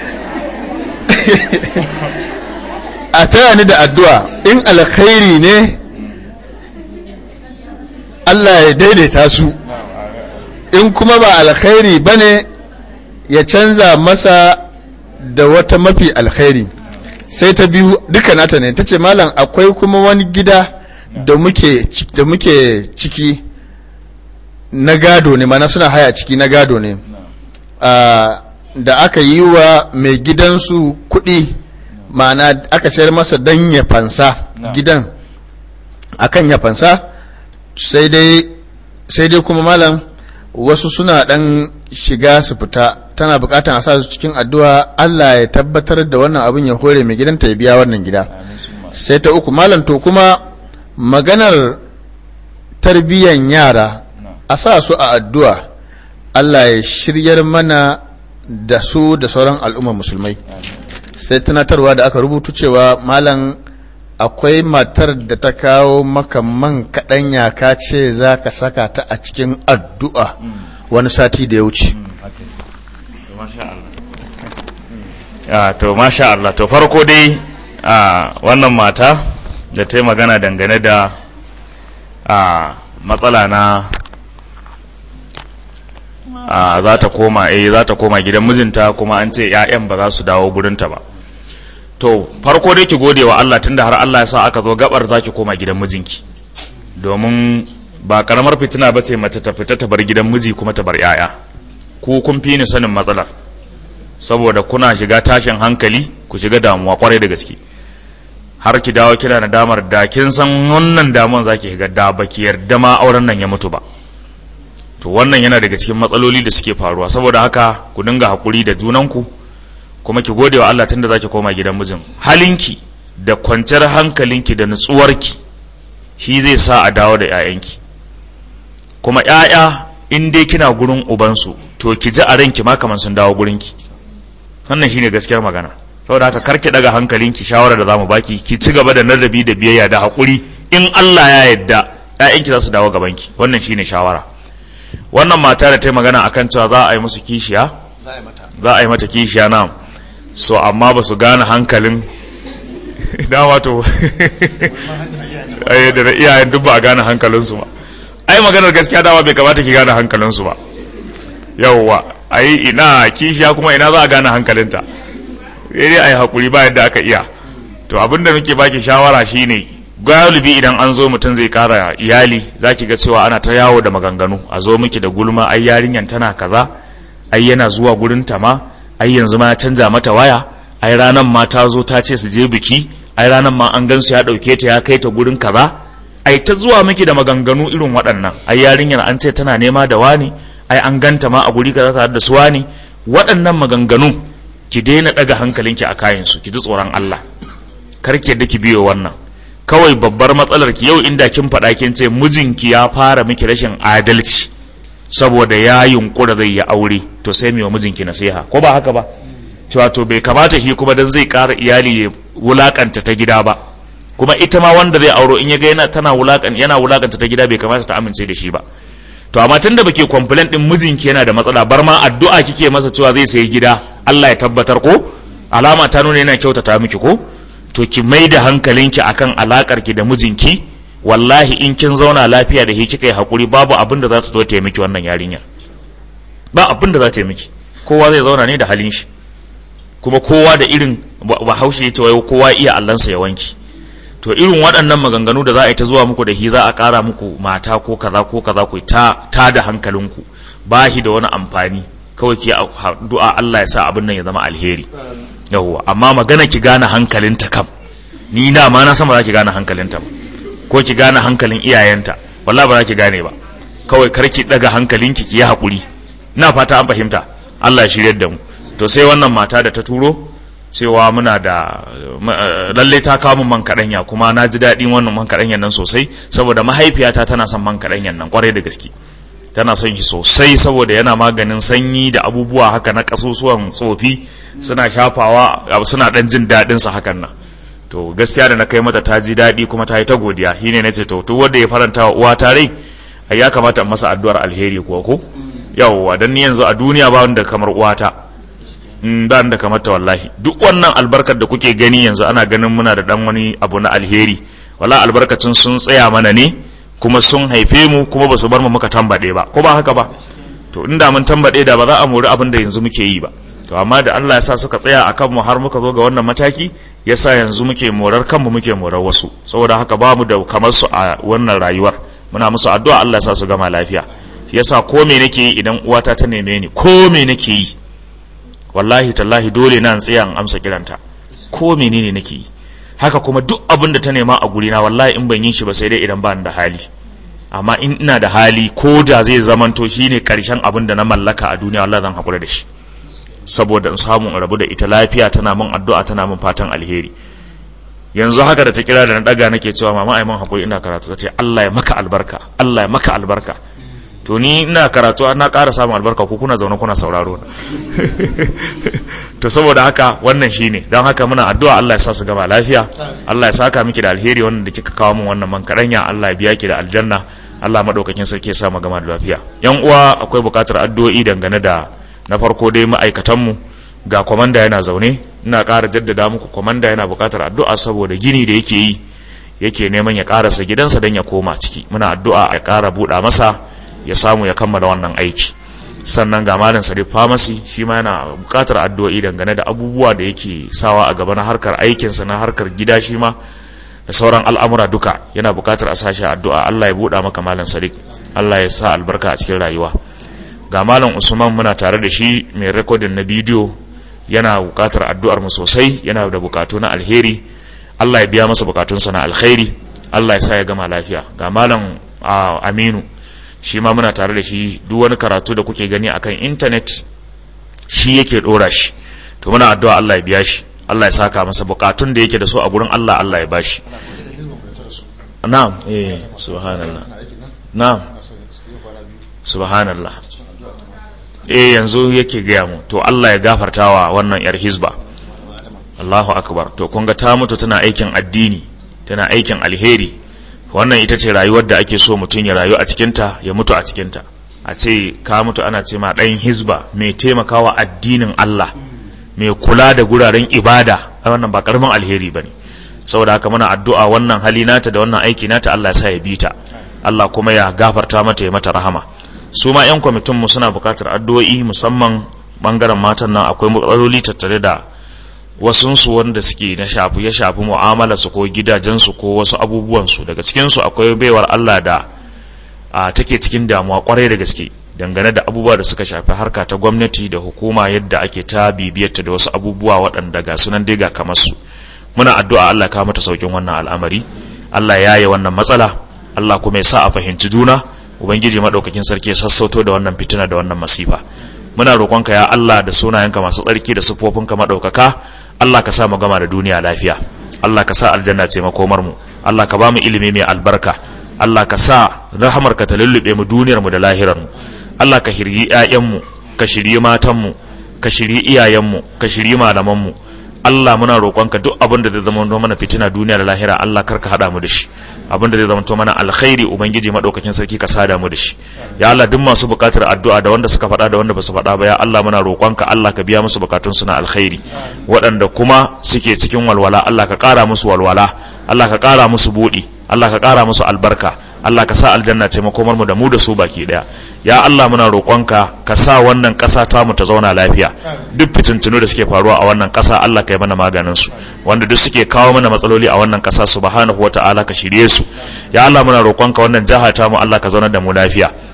a taya ni da addu'a, in alkhairi ne Allah ya daidaita su, in kuma ba alkhairi bane ya canza masa da wata mafi alkhairi. Sai ta biyu duka nata ne, tace malam akwai kuma wani gida da muke da muke ciki na gado ne, mana suna haya ciki na gado ne, da aka yi wa mai gidansu kuɗi, mana aka sayar masa dan ya fansa gidan akan ya fansa. sai dai sai dai kuma malam wasu suna dan shiga su fita, tana bukatan a sa su cikin addu'a Allah ya tabbatar da wannan abin ya hore mai gidanta ya biya wannan gida. Sai ta uku malam to kuma maganar tarbiyyan yara a sa su a addu'a Allah ya shiryar mana da su da sauran al'ummar musulmai. Sai tunatarwa da aka rubutu cewa malam akwai matar da ta kawo maka man kaɗanya ka ce za ka saka ta a cikin addu'a wani sati da ya wuce. To masha Allah, to farko dai wannan mata da ta yi magana dangane da matsala na za ta koma eh za ta koma gidan mijinta kuma an ce 'ya'yan ba za su dawo gurinta ba. To farko dai ki gode wa Allah tunda har Allah ya sa aka zo gabar zaki koma gidan mijinki, domin ba karamar fitina bace mace ta fita ta bar gidan miji kuma ta bar yaya. Ku kun fi ni sanin matsalar, saboda kuna shiga tashin hankali, ku shiga damuwa kwarai da gaske, har ki dawo kina da damar da kin san wannan damuwan zaki shiga da baki yarda ma auren nan ya mutu ba. To wannan yana daga cikin matsaloli da suke faruwa, saboda haka ku dinga hakuri da junanku kuma ki gode wa Allah tunda zaki koma gidan mijin. Halinki da kwanciyar hankalinki da nutsuwarki shi zai sa a dawo da ƴaƴanki. Kuma ƴaƴa in dai kina gurin ubansu to ki ji a ranki ma kaman sun dawo gurinki. Wannan shine gaskiyar magana. Saboda haka karki daga hankalinki, shawara da zamu baki ki ci gaba da nadabi da biyayya da hakuri, in Allah ya yarda ƴaƴanki za su dawo gabanki. Wannan shine shawara. Wannan mata da ta yi magana akan cewa za a yi musu kishiya, za a yi mata kishiya na so amma ba su gane hankalin dama to ai da iyayen duk ba a gane hankalinsu ba. Ai maganar gaskiya dama bai kamata ki gane hankalinsu ba. Yawwa ai ina kishiya kuma ina za a gane hankalinta, sai dai ai hakuri ba yadda aka iya. To abinda muke baki shawara shine galibi idan an zo mutum zai kara iyali zaki ga cewa ana ta yawo da maganganu, a zo miki da gulma, ai yarinyan tana kaza, ai yana zuwa gurin ta ma, ai yanzu ma ya canja mata waya, ai ranan ma ta zo ta ce su je biki, ai ranan ma an gansu ya dauke ta ya kai ta gurin kaza, ai ta zuwa miki da maganganu irin waɗannan, ai yarinyar an ce tana nema da wani, ai an ganta ma a guri kaza tare da su wani. Waɗannan maganganu ki daina daga hankalinki a kayan su, ki ji tsoron Allah, kar ki yadda ki biyo wannan. Kawai babbar matsalar ki yau inda kin faɗa kin ce mijinki ya fara miki rashin adalci saboda ya yunkura zai yi aure, to sai mai wa mijinki nasiha, ko ba haka ba? Cewa to bai kamata shi kuma dan zai ƙara iyali ya wulakanta ta gida ba, kuma ita ma wanda zai auro in ya ga yana tana wulakan yana wulakanta ta gida bai kamata ta amince da shi ba. To amma tunda bake complaint din mijinki yana da matsala, bar ma addu'a kike masa cewa zai sayi gida, Allah ya tabbatar, ko alama ta nuna yana kyautata miki, ko to ki mai da hankalinki akan alakar ki da mijinki. Wallahi in kin zauna lafiya da shi kika yi hakuri, babu abin da za ta zo ta yi miki wannan yarinyar, ba abin da za ta yi miki. Kowa zai zauna ne da halin shi, kuma kowa da irin bahaushe ya ce wai kowa iya allansa ya wanki. To irin waɗannan maganganu da za a yi ta zuwa muku da shi za a ƙara muku mata ko kaza ko kaza ku ta ta da hankalinku, ba shi da wani amfani. kawai ki addu'a Allah ya sa abin nan ya zama alheri yawwa amma magana ki gane hankalinta kam ni da ma na san ba za ki gane hankalinta ba ko ki gane hankalin iyayenta wallahi ba za ki gane ba kawai karki daga hankalinki ki yi hakuri ina fata an fahimta Allah ya shiryar da mu to sai wannan mata da ta turo cewa muna da lalle ta kawo min man kadanya kuma na ji daɗin wannan man kadanyan nan sosai saboda mahaifiyata tana son man kadanyan nan kwarai da gaske tana son shi sosai saboda yana maganin sanyi da abubuwa haka na kasusuwan tsofi suna shafawa suna dan jin daɗin sa hakan nan to gaskiya da na kai mata ta ji daɗi kuma ta yi ta godiya shine nace to to wanda ya faranta wa uwa ta rai ai ya kamata in masa addu'ar alheri ko ko yawwa dan ni yanzu a duniya ba wanda kamar uwata in ba da kamar ta wallahi duk wannan albarkar da kuke gani yanzu ana ganin muna da dan wani abu na alheri wallahi albarkacin sun tsaya mana ne kuma sun haife mu kuma ba su bar mu muka tambade ba ko ba haka ba to inda mun tambade da ba za a mori abin da yanzu muke yi ba to amma da Allah ya sa suka tsaya akan mu har muka zo ga wannan mataki yasa yanzu muke morar kanmu muke morar wasu saboda haka ba mu da kamar su a wannan rayuwar muna musu addu'a Allah ya sa su gama lafiya yasa ko me nake yi idan uwata ta neme ni ko me nake yi wallahi tallahi dole na tsaya in amsa kiranta ko menene nake yi haka kuma duk abin da ta nema a guri na wallahi in ban yi shi ba sai dai idan ba ni da hali amma in ina da hali ko da zai zamanto shine karshen abin da na mallaka a duniya wallahi zan hakura da shi saboda in samu in rabu da ita lafiya tana min addu'a tana min fatan alheri yanzu haka da ta kira da na daga nake cewa mama ai man hakuri ina karatu tace Allah ya maka albarka Allah ya maka albarka to ni ina karatu na ƙara samun albarka ko kuna zaune kuna sauraro to saboda haka wannan shine don haka muna addu'a Allah ya sa su gama lafiya Allah ya saka miki da alheri wannan da kika kawo min wannan man kadanya Allah ya biya ki da aljanna Allah madaukakin sarki ya sa mu gama da lafiya yan uwa akwai buƙatar addu'o'i dangane da na farko dai ma'aikatan mu ga komanda yana zaune ina ƙara jaddada muku komanda yana buƙatar addu'a saboda gini da yake yi yake neman ya ƙarasa gidansa don ya koma ciki muna addu'a a ƙara buɗa masa ya samu ya kammala wannan aiki sannan ga malam Sadiq Pharmacy shi ma yana buƙatar addu'o'i dangane da abubuwa da yake sawa a gaba na harkar aikinsa na harkar gida shi ma da sauran al'amura duka yana buƙatar a sashi addu'a Allah ya buɗa maka malam Sadiq Allah ya sa albarka a cikin rayuwa ga malam Usman muna tare da shi mai recording na bidiyo yana buƙatar addu'ar mu sosai yana da buƙatu na alheri Allah ya biya masa buƙatunsa na alkhairi Allah ya sa ya gama lafiya ga malam Aminu shi ma muna tare da shi duk wani karatu da kuke gani akan internet shi yake dora shi to muna addu'a Allah ya biya shi Allah ya saka masa bukatun da yake da su a gurin Allah Allah ya bashi na'am eh subhanallah na'am subhanallah eh yanzu yake ga mu to Allah ya gafartawa wannan yar hizba Allahu akbar to kun ga ta mutu tana aikin addini tana aikin alheri wannan ita ce rayuwar da ake so mutum ya rayu a cikinta ya mutu a cikinta a ce ka mutu ana ce ma ɗan hizba mai taimakawa addinin Allah mai kula da guraren ibada wannan ba karamin alheri bane saboda haka muna addu'a wannan hali nata da wannan aiki nata Allah ya sa ya bita Allah kuma ya gafarta mata ya mata rahama su ma yan kwamitin mu suna buƙatar addu'o'i musamman bangaren matan nan akwai matsaloli tattare da wasunsu wanda suke na shafi ya shafi mu'amalarsu ko gidajensu ko wasu abubuwansu daga cikinsu akwai baiwar Allah da a take cikin damuwa kwarai da gaske dangane da abubuwa da suka shafi harka ta gwamnati da hukuma yadda ake ta bibiyarta da wasu abubuwa waɗanda ga sunan dai ga kamar su muna addu'a Allah ka mata saukin wannan al'amari Allah ya yi wannan matsala Allah kuma ya sa a fahimci juna ubangiji madaukakin sarki ya sassauto da wannan fitina da wannan masifa muna roƙonka ya Allah da sunayenka masu tsarki da sifofinka madaukaka Allah ka sa mu gama da duniya lafiya Allah ka sa aljanna ce makomar mu Allah ka ba mu ilimi mai albarka Allah ka sa rahamarka ta lullube mu duniyar mu da lahirar mu Allah ka shiryi ƴaƴan mu ka shiryi matan mu ka shiryi iyayen mu ka shiryi malaman mu Allah muna roƙonka duk abin da zai zama mana fitina duniya da lahira Allah karka hada mu da shi abin da zai zama mana alkhairi ubangiji madaukakin sarki ka sada mu da shi ya Allah duk masu buƙatar addu'a da wanda suka faɗa da wanda basu faɗa ba ya Allah muna roƙonka Allah ka biya musu bukatun su na alkhairi waɗanda kuma suke cikin walwala Allah ka ƙara musu walwala Allah ka ƙara musu buɗi Allah ka ƙara musu albarka Allah ka sa aljanna ce makomar mu da mu da su baki daya ya Allah muna roƙonka ka sa wannan ƙasa ta mu ta zauna lafiya duk fitintunu da suke faruwa a wannan ƙasa Allah ka yi mana maganin su wanda duk suke kawo mana matsaloli a wannan ƙasa subhanahu wata'ala ka shirye su ya Allah muna roƙonka wannan jaha ta mu Allah ka zauna da mu lafiya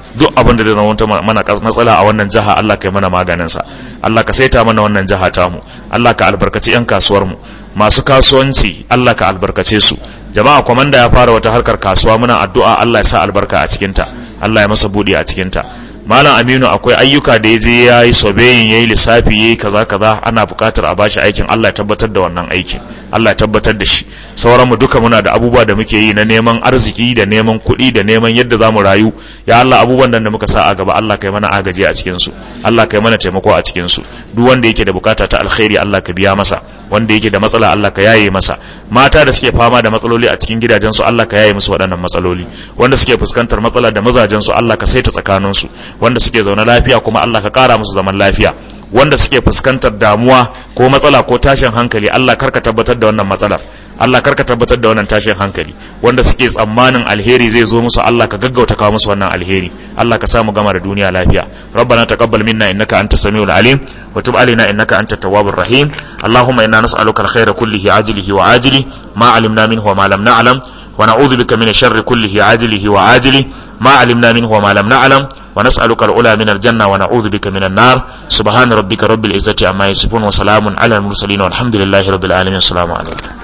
duk abin da zai zama mana matsala a wannan jiha Allah kai mana maganin sa Allah ka saita mana wannan jiha ta mu Allah ka albarkaci yan kasuwar mu masu kasuwanci Allah ka albarkace su jama'a komanda ya fara wata harkar kasuwa muna addu'a Allah ya sa albarka a cikin ta Allah ya masa budi a cikin ta malam Aminu akwai ayyuka da yaje yayi surveying yayi lissafi yayi kaza kaza ana buƙatar a bashi aikin Allah ya tabbatar da wannan aikin Allah ya tabbatar da shi sauran mu duka muna da abubuwa da muke yi na neman arziki da neman kuɗi da neman yadda zamu rayu ya Allah abubuwan nan da muka sa a gaba Allah kai mana agaji a cikin su Allah kai mana taimako a cikin su duk wanda yake da bukata ta alkhairi Allah ka biya masa wanda yake da matsala Allah ka yaye masa mata da suke fama da matsaloli a cikin gidajen su Allah ka yaye musu waɗannan matsaloli wanda suke fuskantar matsala da mazajen su Allah ka saita tsakanin su wanda suke zaune lafiya kuma Allah ka kara musu zaman lafiya wanda suke fuskantar damuwa ko matsala ko tashin hankali Allah karka tabbatar da wannan matsalar Allah karka tabbatar da wannan tashin hankali wanda suke tsammanin alheri zai zo musu Allah ka gaggauta kawo musu wannan alheri Allah ka samu gama da duniya lafiya rabbana taqabbal minna innaka antas samiul alim wa tub alaina innaka antat tawwabur rahim allahumma inna nas'aluka alkhayra kullihi ajilihi wa ajili ma alimna minhu wa ma lam na'lam wa na'udhu bika min sharri kullihi ajilihi wa ajili ma alimna minhu wa ma lam na'lam ونسألك العلا من الجنة ونعوذ بك من النار سبحان ربك رب العزة عما يصفون وسلام على المرسلين والحمد لله رب العالمين السلام عليكم